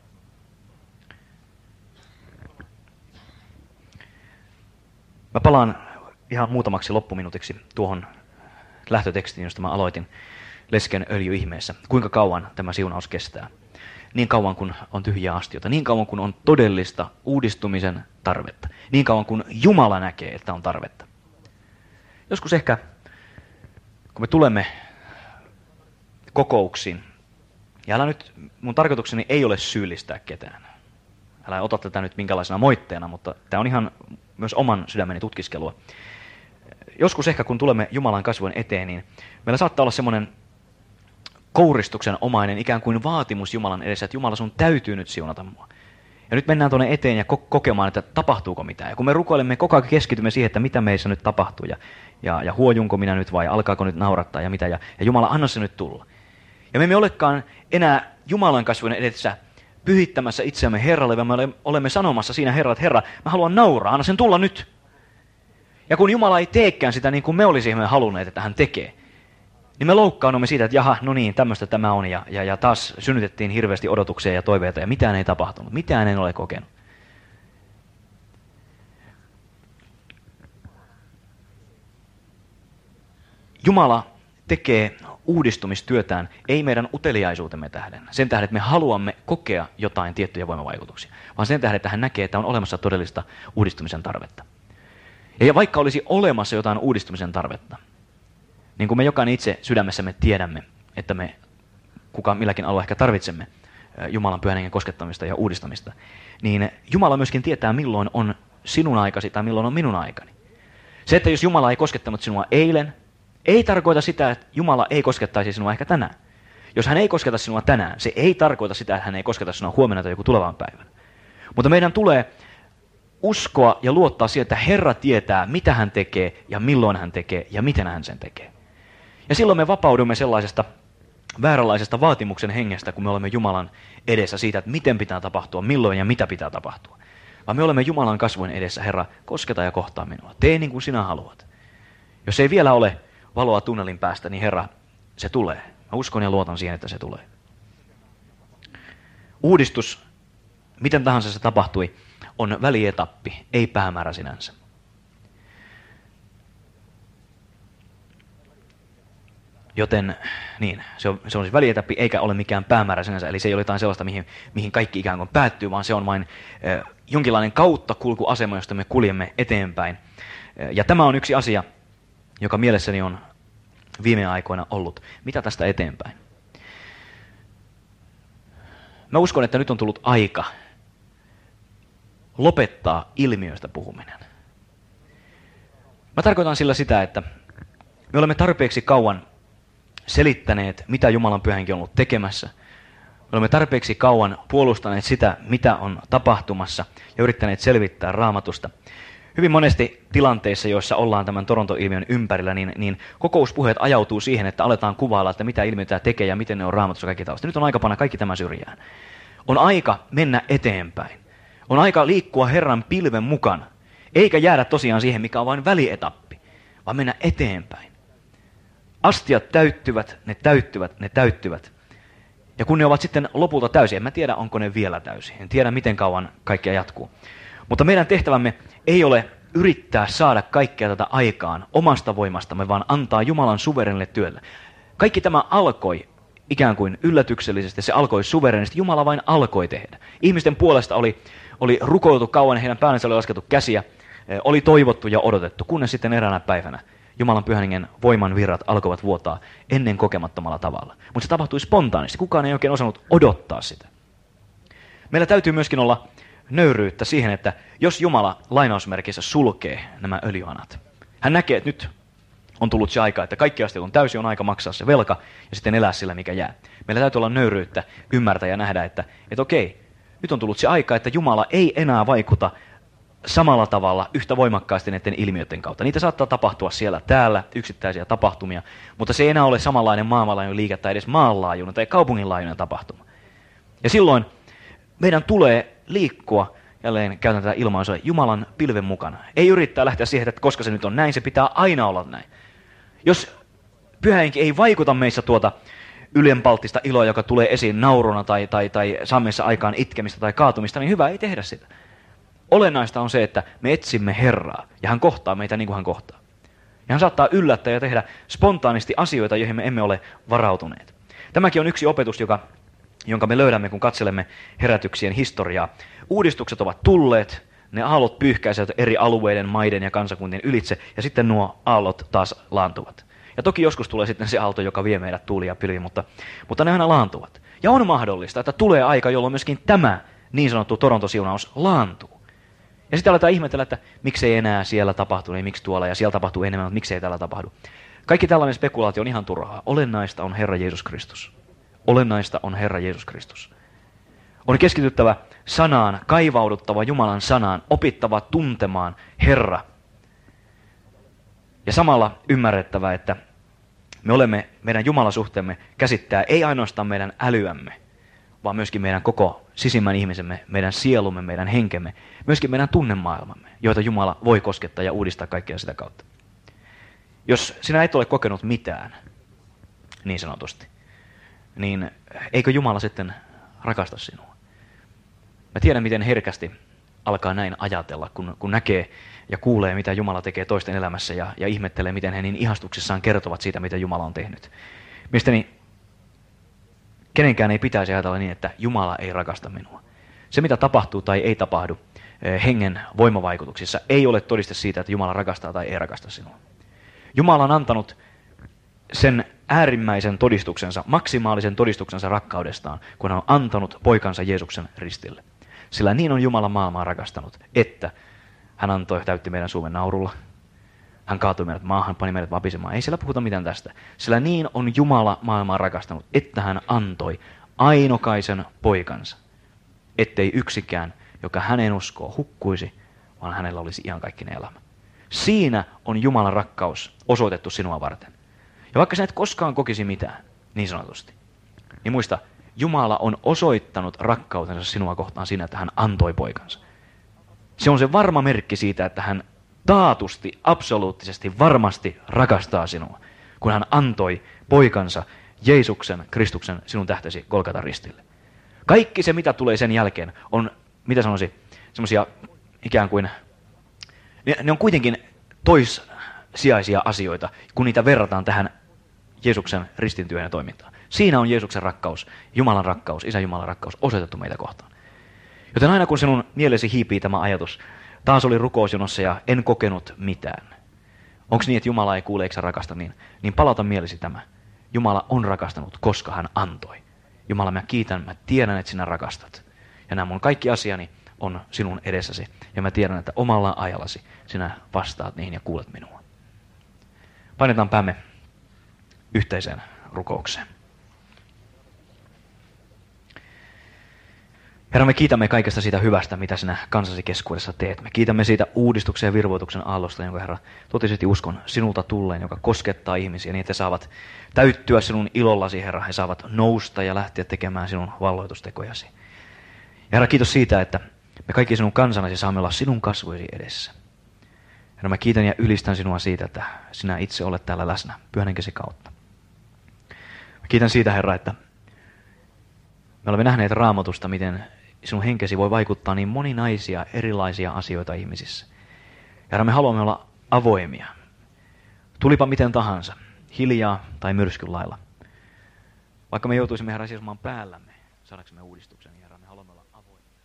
Mä palaan ihan muutamaksi loppuminuutiksi tuohon lähtötekstiin, josta mä aloitin lesken öljyihmeessä. Kuinka kauan tämä siunaus kestää? Niin kauan kun on tyhjiä astioita, niin kauan kun on todellista uudistumisen tarvetta, niin kauan kun Jumala näkee, että on tarvetta. Joskus ehkä, kun me tulemme kokouksiin, ja mun tarkoitukseni ei ole syyllistää ketään. Älä ota tätä nyt minkälaisena moitteena, mutta tämä on ihan myös oman sydämeni tutkiskelua. Joskus ehkä, kun tulemme Jumalan kasvojen eteen, niin meillä saattaa olla semmoinen kouristuksen omainen ikään kuin vaatimus Jumalan edessä, että Jumala, sun täytyy nyt siunata mua. Ja nyt mennään tuonne eteen ja kokemaan, että tapahtuuko mitään. Ja kun me rukoilemme, koko ajan keskitymme siihen, että mitä meissä nyt tapahtuu, ja huojunko minä nyt vai alkaako nyt naurattaa ja mitä, ja Jumala, anna se nyt tulla. Ja me emme olekaan enää Jumalan kasvojen edessä pyhittämässä itseämme Herralle, vaan me olemme sanomassa siinä Herra, että Herra, mä haluan nauraa, anna sen tulla nyt. Ja kun Jumala ei teekään sitä niin kuin me olisimme halunneet, että hän tekee, niin me loukkaannumme siitä, että jaha, no niin, tämmöistä tämä on, ja taas synnytettiin hirveästi odotuksia ja toiveita, ja mitään ei tapahtunut, mitään en ole kokenut. Jumala tekee uudistumistyötään ei meidän uteliaisuutemme tähden, sen tähden, että me haluamme kokea jotain tiettyjä voimavaikutuksia, vaan sen tähden, että hän näkee, että on olemassa todellista uudistumisen tarvetta. Ja vaikka olisi olemassa jotain uudistumisen tarvetta, Niin kuin me jokainen itse sydämessämme tiedämme, että me kuka milläkin alueella ehkä tarvitsemme Jumalan pyhän hengen koskettamista ja uudistamista, niin Jumala myöskin tietää, milloin on sinun aikasi tai milloin on minun aikani. Se, että jos Jumala ei koskettanut sinua eilen, ei tarkoita sitä, että Jumala ei koskettaisi sinua ehkä tänään. Jos hän ei kosketa sinua tänään, se ei tarkoita sitä, että hän ei kosketa sinua huomenna tai joku tulevan päivän. Mutta meidän tulee uskoa ja luottaa siihen, että Herra tietää, mitä hän tekee ja milloin hän tekee ja miten hän sen tekee. Ja silloin me vapaudumme sellaisesta vääränlaisesta vaatimuksen hengestä, kun me olemme Jumalan edessä siitä, että miten pitää tapahtua, milloin ja mitä pitää tapahtua. Vaan me olemme Jumalan kasvojen edessä, Herra, kosketa ja kohtaa minua. Tee niin kuin sinä haluat. Jos ei vielä ole valoa tunnelin päästä, niin Herra, se tulee. Mä uskon ja luotan siihen, että se tulee. Uudistus, miten tahansa se tapahtui, on välietappi, ei päämäärä sinänsä. Joten niin, se on siis välietappi eikä ole mikään päämäärä sinänsä, eli se ei ole jotain sellaista, mihin kaikki ikään kuin päättyy, vaan se on vain jonkinlainen kauttakulkuasema, josta me kuljemme eteenpäin. Ja tämä on yksi asia, joka mielessäni on viime aikoina ollut. Mitä tästä eteenpäin? Mä uskon, että nyt on tullut aika lopettaa ilmiöistä puhuminen. Mä tarkoitan sillä sitä, että me olemme tarpeeksi kauan selittäneet, mitä Jumalan pyhä henki on ollut tekemässä. Me olemme tarpeeksi kauan puolustaneet sitä, mitä on tapahtumassa ja yrittäneet selvittää Raamatusta. Hyvin monesti tilanteissa, joissa ollaan tämän Toronto-ilmiön ympärillä, niin kokouspuheet ajautuu siihen, että aletaan kuvailla, että mitä ilmiötä tekee ja miten ne on Raamatussa kaikki tausta. Nyt on aika panna kaikki tämä syrjään. On aika mennä eteenpäin. On aika liikkua Herran pilven mukana, eikä jäädä tosiaan siihen, mikä on vain välietappi, vaan mennä eteenpäin. Astiat täyttyvät, ne täyttyvät, ne täyttyvät. Ja kun ne ovat sitten lopulta täysiä, en mä tiedä, onko ne vielä täysiä. En tiedä, miten kauan kaikkea jatkuu. Mutta meidän tehtävämme ei ole yrittää saada kaikkea tätä aikaan omasta voimastamme, vaan antaa Jumalan suverenille työlle. Kaikki tämä alkoi ikään kuin yllätyksellisesti, se alkoi suverenisti. Jumala vain alkoi tehdä. Ihmisten puolesta oli rukoiltu kauan, heidän päänsä oli laskettu käsiä, oli toivottu ja odotettu, kunnes sitten eräänä päivänä Jumalan pyhän hengen voiman virrat alkoivat vuotaa ennen kokemattomalla tavalla. Mutta se tapahtui spontaanisti. Kukaan ei oikein osannut odottaa sitä. Meillä täytyy myöskin olla nöyryyttä siihen, että jos Jumala lainausmerkissä sulkee nämä öljyhanat, hän näkee, että nyt on tullut se aika, että kaikki asiat on täysin, on aika maksaa se velka ja sitten elää sillä, mikä jää. Meillä täytyy olla nöyryyttä ymmärtää ja nähdä, että okei, nyt on tullut se aika, että Jumala ei enää vaikuta samalla tavalla yhtä voimakkaasti näiden ilmiöiden kautta. Niitä saattaa tapahtua siellä täällä, yksittäisiä tapahtumia, mutta se ei enää ole samanlainen maailmanlaajuinen liike tai edes maanlaajuinen tai kaupunginlaajuinen tapahtuma. Ja silloin meidän tulee liikkua, jälleen käytän tätä ilmaisua, Jumalan pilven mukana. Ei yrittää lähteä siihen, että koska se nyt on näin, se pitää aina olla näin. Jos Pyhä Henki ei vaikuta meissä tuota ylenpalttista iloa, joka tulee esiin nauruna tai saa meissä aikaan itkemistä tai kaatumista, niin hyvä, ei tehdä sitä. Olennaista on se, että me etsimme Herraa ja hän kohtaa meitä niin kuin hän kohtaa. Ja hän saattaa yllättää ja tehdä spontaanisti asioita, joihin me emme ole varautuneet. Tämäkin on yksi opetus, jonka me löydämme, kun katselemme herätyksien historiaa. Uudistukset ovat tulleet, ne aallot pyyhkäisevät eri alueiden, maiden ja kansakuntien ylitse, ja sitten nuo aallot taas laantuvat. Ja toki joskus tulee sitten se aalto, joka vie meidät tuuli ja pilvi, mutta ne aina laantuvat. Ja on mahdollista, että tulee aika, jolloin myöskin tämä niin sanottu Toronto-siunaus laantuu. Ja sitten aletaan ihmetellä, että miksei enää siellä tapahtu, niin miksi tuolla, ja siellä tapahtuu enemmän, mutta miksei täällä tapahdu. Kaikki tällainen spekulaatio on ihan turhaa. Olennaista on Herra Jeesus Kristus. Olennaista on Herra Jeesus Kristus. On keskityttävä sanaan, kaivauduttava Jumalan sanaan, opittava tuntemaan Herra. Ja samalla ymmärrettävä, että meidän Jumalasuhteemme käsittää ei ainoastaan meidän älyämme, vaan myöskin meidän koko sisimmän ihmisemme, meidän sielumme, meidän henkemme, myöskin meidän tunnemaailmamme, joita Jumala voi koskettaa ja uudistaa kaikkea sitä kautta. Jos sinä et ole kokenut mitään, niin sanotusti, niin eikö Jumala sitten rakasta sinua? Mä tiedän, miten herkästi alkaa näin ajatella, kun näkee ja kuulee, mitä Jumala tekee toisten elämässä ja ihmettelee, miten he niin ihastuksissaan kertovat siitä, mitä Jumala on tehnyt. Mielestäni kenenkään ei pitäisi ajatella niin, että Jumala ei rakasta minua. Se, mitä tapahtuu tai ei tapahdu hengen voimavaikutuksissa, ei ole todiste siitä, että Jumala rakastaa tai ei rakasta sinua. Jumala on antanut sen äärimmäisen todistuksensa, maksimaalisen todistuksensa rakkaudestaan, kun hän on antanut poikansa Jeesuksen ristille. Sillä niin on Jumala maailmaa rakastanut, että hän täytti meidän suumme naurulla. Hän kaatui meidät maahan, pani meidät vapisemaan. Ei siellä puhuta mitään tästä. Sillä niin on Jumala maailmaa rakastanut, että hän antoi ainokaisen poikansa, ettei yksikään, joka häneen uskoo, hukkuisi, vaan hänellä olisi iankaikkinen elämä. Siinä on Jumalan rakkaus osoitettu sinua varten. Ja vaikka sä et koskaan kokisi mitään, niin sanotusti, niin muista, Jumala on osoittanut rakkautensa sinua kohtaan siinä, että hän antoi poikansa. Se on se varma merkki siitä, että hän taatusti, absoluuttisesti, varmasti rakastaa sinua, kun hän antoi poikansa Jeesuksen, Kristuksen, sinun tähtesi Golgatan ristille. Kaikki se, mitä tulee sen jälkeen, on, mitä sanoisi, semmoisia ikään kuin, ne on kuitenkin toissijaisia asioita, kun niitä verrataan tähän Jeesuksen ristintyöhön ja toimintaan. Siinä on Jeesuksen rakkaus, Jumalan rakkaus, Isä Jumalan rakkaus osoitettu meitä kohtaan. Joten aina kun sinun mielesi hiipii tämä ajatus, taas oli rukousjonossa ja en kokenut mitään. Onko niin, että Jumala ei kuule eikä rakasta niin palauta mielesi tämä. Jumala on rakastanut, koska hän antoi. Jumala, mä kiitän, mä tiedän, että sinä rakastat. Ja nämä mun kaikki asiani on sinun edessäsi. Ja mä tiedän, että omalla ajallasi sinä vastaat niihin ja kuulet minua. Painetaan päämme yhteiseen rukoukseen. Herra, me kiitämme kaikesta siitä hyvästä, mitä sinä kansasi keskuudessa teet. Me kiitämme siitä uudistuksen ja virvoituksen aallosta, jonka Herra totisesti uskon sinulta tulleen, joka koskettaa ihmisiä niin, että he saavat täyttyä sinun ilollasi, Herra. He saavat nousta ja lähteä tekemään sinun valloitustekojasi. Ja Herra, kiitos siitä, että me kaikki sinun kansanasi saamme olla sinun kasvojesi edessä. Herra, mä kiitän ja ylistän sinua siitä, että sinä itse olet täällä läsnä Pyhän Henkesi kautta. Mä kiitän siitä, Herra, että me olemme nähneet Raamatusta, miten sinun henkesi voi vaikuttaa niin moninaisia, erilaisia asioita ihmisissä. Herra, me haluamme olla avoimia. Tulipa miten tahansa, hiljaa tai myrskyn lailla. Vaikka me joutuisimme, Herra, seisomaan päällämme, saadaksemme uudistuksen, Herra, me haluamme olla avoimia.